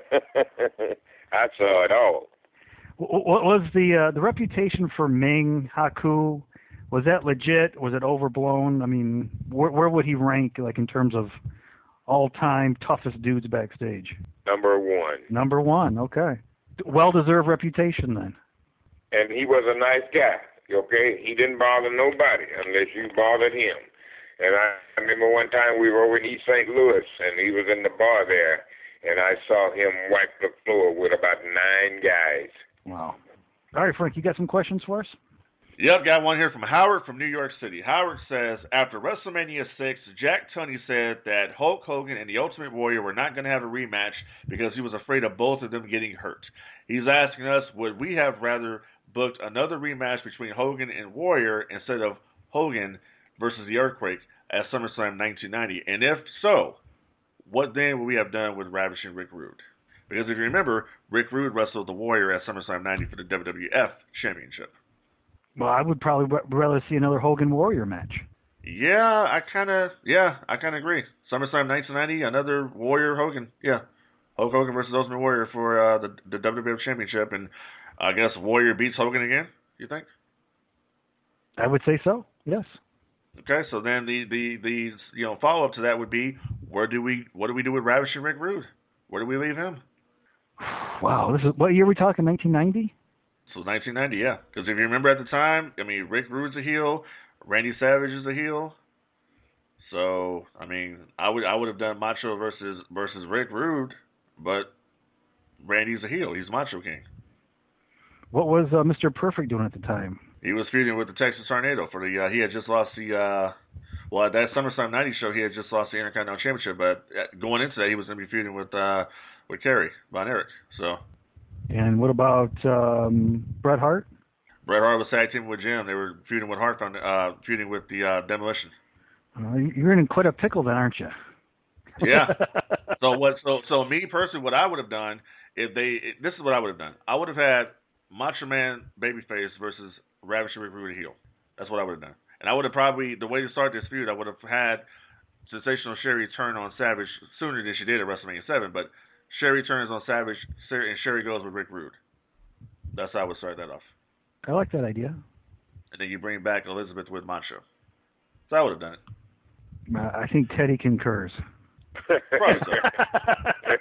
I saw it all. What was the reputation for Ming, Haku? Was that legit? Was it overblown? I mean, where would he rank, like, in terms of all-time toughest dudes backstage? Number one. Number one, okay. Well-deserved reputation, then. And he was a nice guy, okay? He didn't bother nobody unless you bothered him. And I remember one time we were over in East St. Louis, and he was in the bar there, and I saw him wipe the floor with about 9 guys. Wow. All right, Frank, you got some questions for us? Yep, got one here from Howard from New York City. Howard says, after WrestleMania 6, Jack Tunney said that Hulk Hogan and the Ultimate Warrior were not going to have a rematch because he was afraid of both of them getting hurt. He's asking us, would we have rather booked another rematch between Hogan and Warrior instead of Hogan versus the Earthquake at SummerSlam 1990? And if so, what then would we have done with Ravishing Rick Rude? Because if you remember, Rick Rude wrestled the Warrior at SummerSlam 90 for the WWF Championship. Well, I would probably rather see another Hogan Warrior match. Yeah, I kind of agree. SummerSlam 1990, another Warrior Hogan. Yeah, Hulk Hogan versus Ultimate Warrior for the WWF Championship, and I guess Warrior beats Hogan again. You think? I would say so. Yes. Okay, so then the follow up to that would be, what do we do with Ravishing Rick Rude? Where do we leave him? Wow, this is what year are we talking? 1990? So 1990, yeah. Because if you remember at the time, I mean, Rick Rude's a heel, Randy Savage is a heel. So I mean, I would have done Macho versus Rick Rude, but Randy's a heel. He's Macho King. What was Mr. Perfect doing at the time? He was feuding with the Texas Tornado for the. He had just lost the. Well, at that SummerSlam '90 show, he had just lost the Intercontinental Championship. But going into that, he was going to be feuding with Kerry Von Erich. So. And what about Bret Hart? Bret Hart was tag teaming with Jim. They were feuding with Hart on feuding with the Demolition. You're in quite a pickle then, aren't you? Yeah. So me personally, what I would have done this is what I would have done. I would have had Macho Man babyface versus Ravishing Rick Rude heel. That's what I would have done. And I would have probably, the way to start this feud, I would have had Sensational Sherry turn on Savage sooner than she did at WrestleMania 7, but Sherry turns on Savage and Sherry goes with Rick Rude. That's how I would start that off. I like that idea. And then you bring back Elizabeth with Macho. So I would have done it. I think Teddy concurs. Probably so.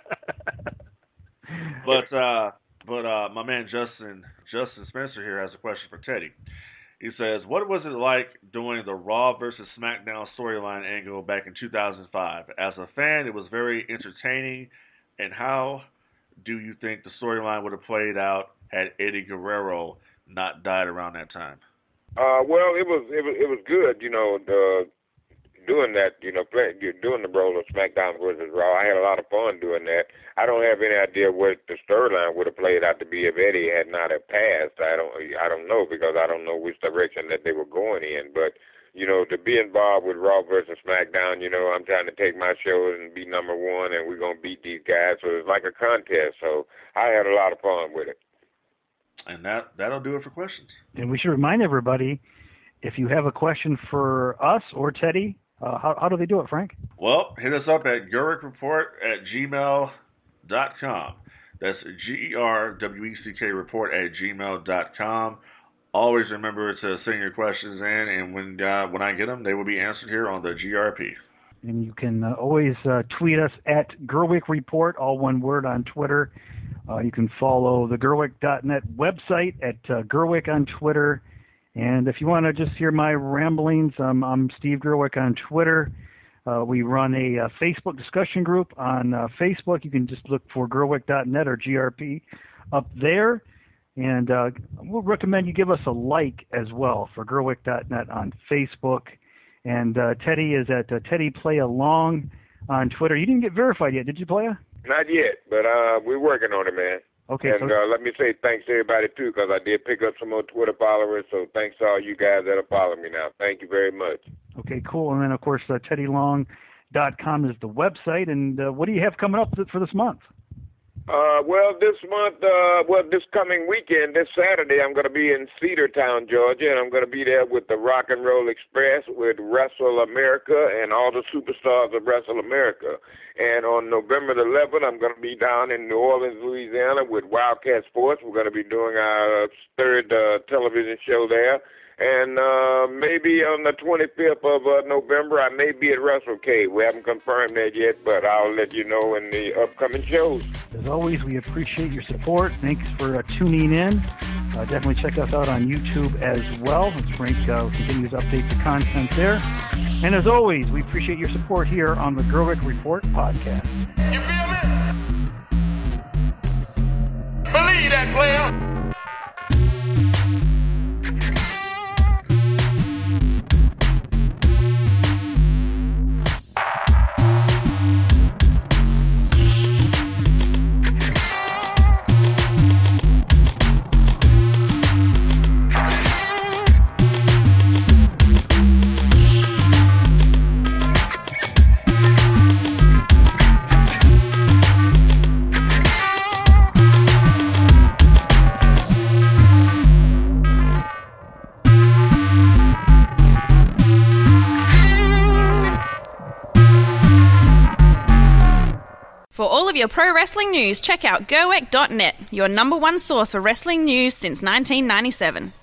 But my man Justin Spencer here has a question for Teddy. He says, what was it like doing the Raw versus SmackDown storyline angle back in 2005? As a fan, it was very entertaining. And how do you think the storyline would have played out had Eddie Guerrero not died around that time? Well, it was good, doing that, doing the role of SmackDown versus Raw. I had a lot of fun doing that. I don't have any idea what the storyline would have played out to be if Eddie had not have passed. I don't know, because I don't know which direction that they were going in. But to be involved with Raw versus SmackDown, I'm trying to take my show and be number one, and we're gonna beat these guys. So it's like a contest. So I had a lot of fun with it. And that'll do it for questions. And we should remind everybody, if you have a question for us or Teddy, how do they do it, Frank? Well, hit us up at GerwickReport@gmail.com. That's GERWECK report@gmail.com. Always remember to send your questions in, and when I get them, they will be answered here on the GRP. And you can always tweet us at Gerwick Report, all one word, on Twitter. You can follow the Gerwick.net website at Gerwick on Twitter. And if you want to just hear my ramblings, I'm Steve Gerwick on Twitter. We run a Facebook discussion group on Facebook. You can just look for Gerwick.net or GRP up there. And we'll recommend you give us a like as well for Gerwick.net on Facebook. And Teddy is at Teddy Play Along on Twitter. You didn't get verified yet, did you, Playa? Not yet, but we're working on it, man. Okay. And let me say thanks to everybody, too, because I did pick up some more Twitter followers, so thanks to all you guys that are following me now. Thank you very much. Okay, cool. And then, of course, TeddyLong.com is the website. And what do you have coming up for this month? This coming weekend, this Saturday, I'm going to be in Cedartown, Georgia, and I'm going to be there with the Rock and Roll Express, with Wrestle America, and all the superstars of Wrestle America. And on November the 11th, I'm going to be down in New Orleans, Louisiana, with Wildcat Sports. We're going to be doing our third television show there. And maybe on the 25th of November, I may be at WrestleCade. We haven't confirmed that yet, but I'll let you know in the upcoming shows. As always, we appreciate your support. Thanks for tuning in. Definitely check us out on YouTube as well. As Frank continues to update the content there. And as always, we appreciate your support here on the Gerwick Report podcast. You feel me? Believe that, player. For all of your pro wrestling news, check out Gerwick.net, your number one source for wrestling news since 1997.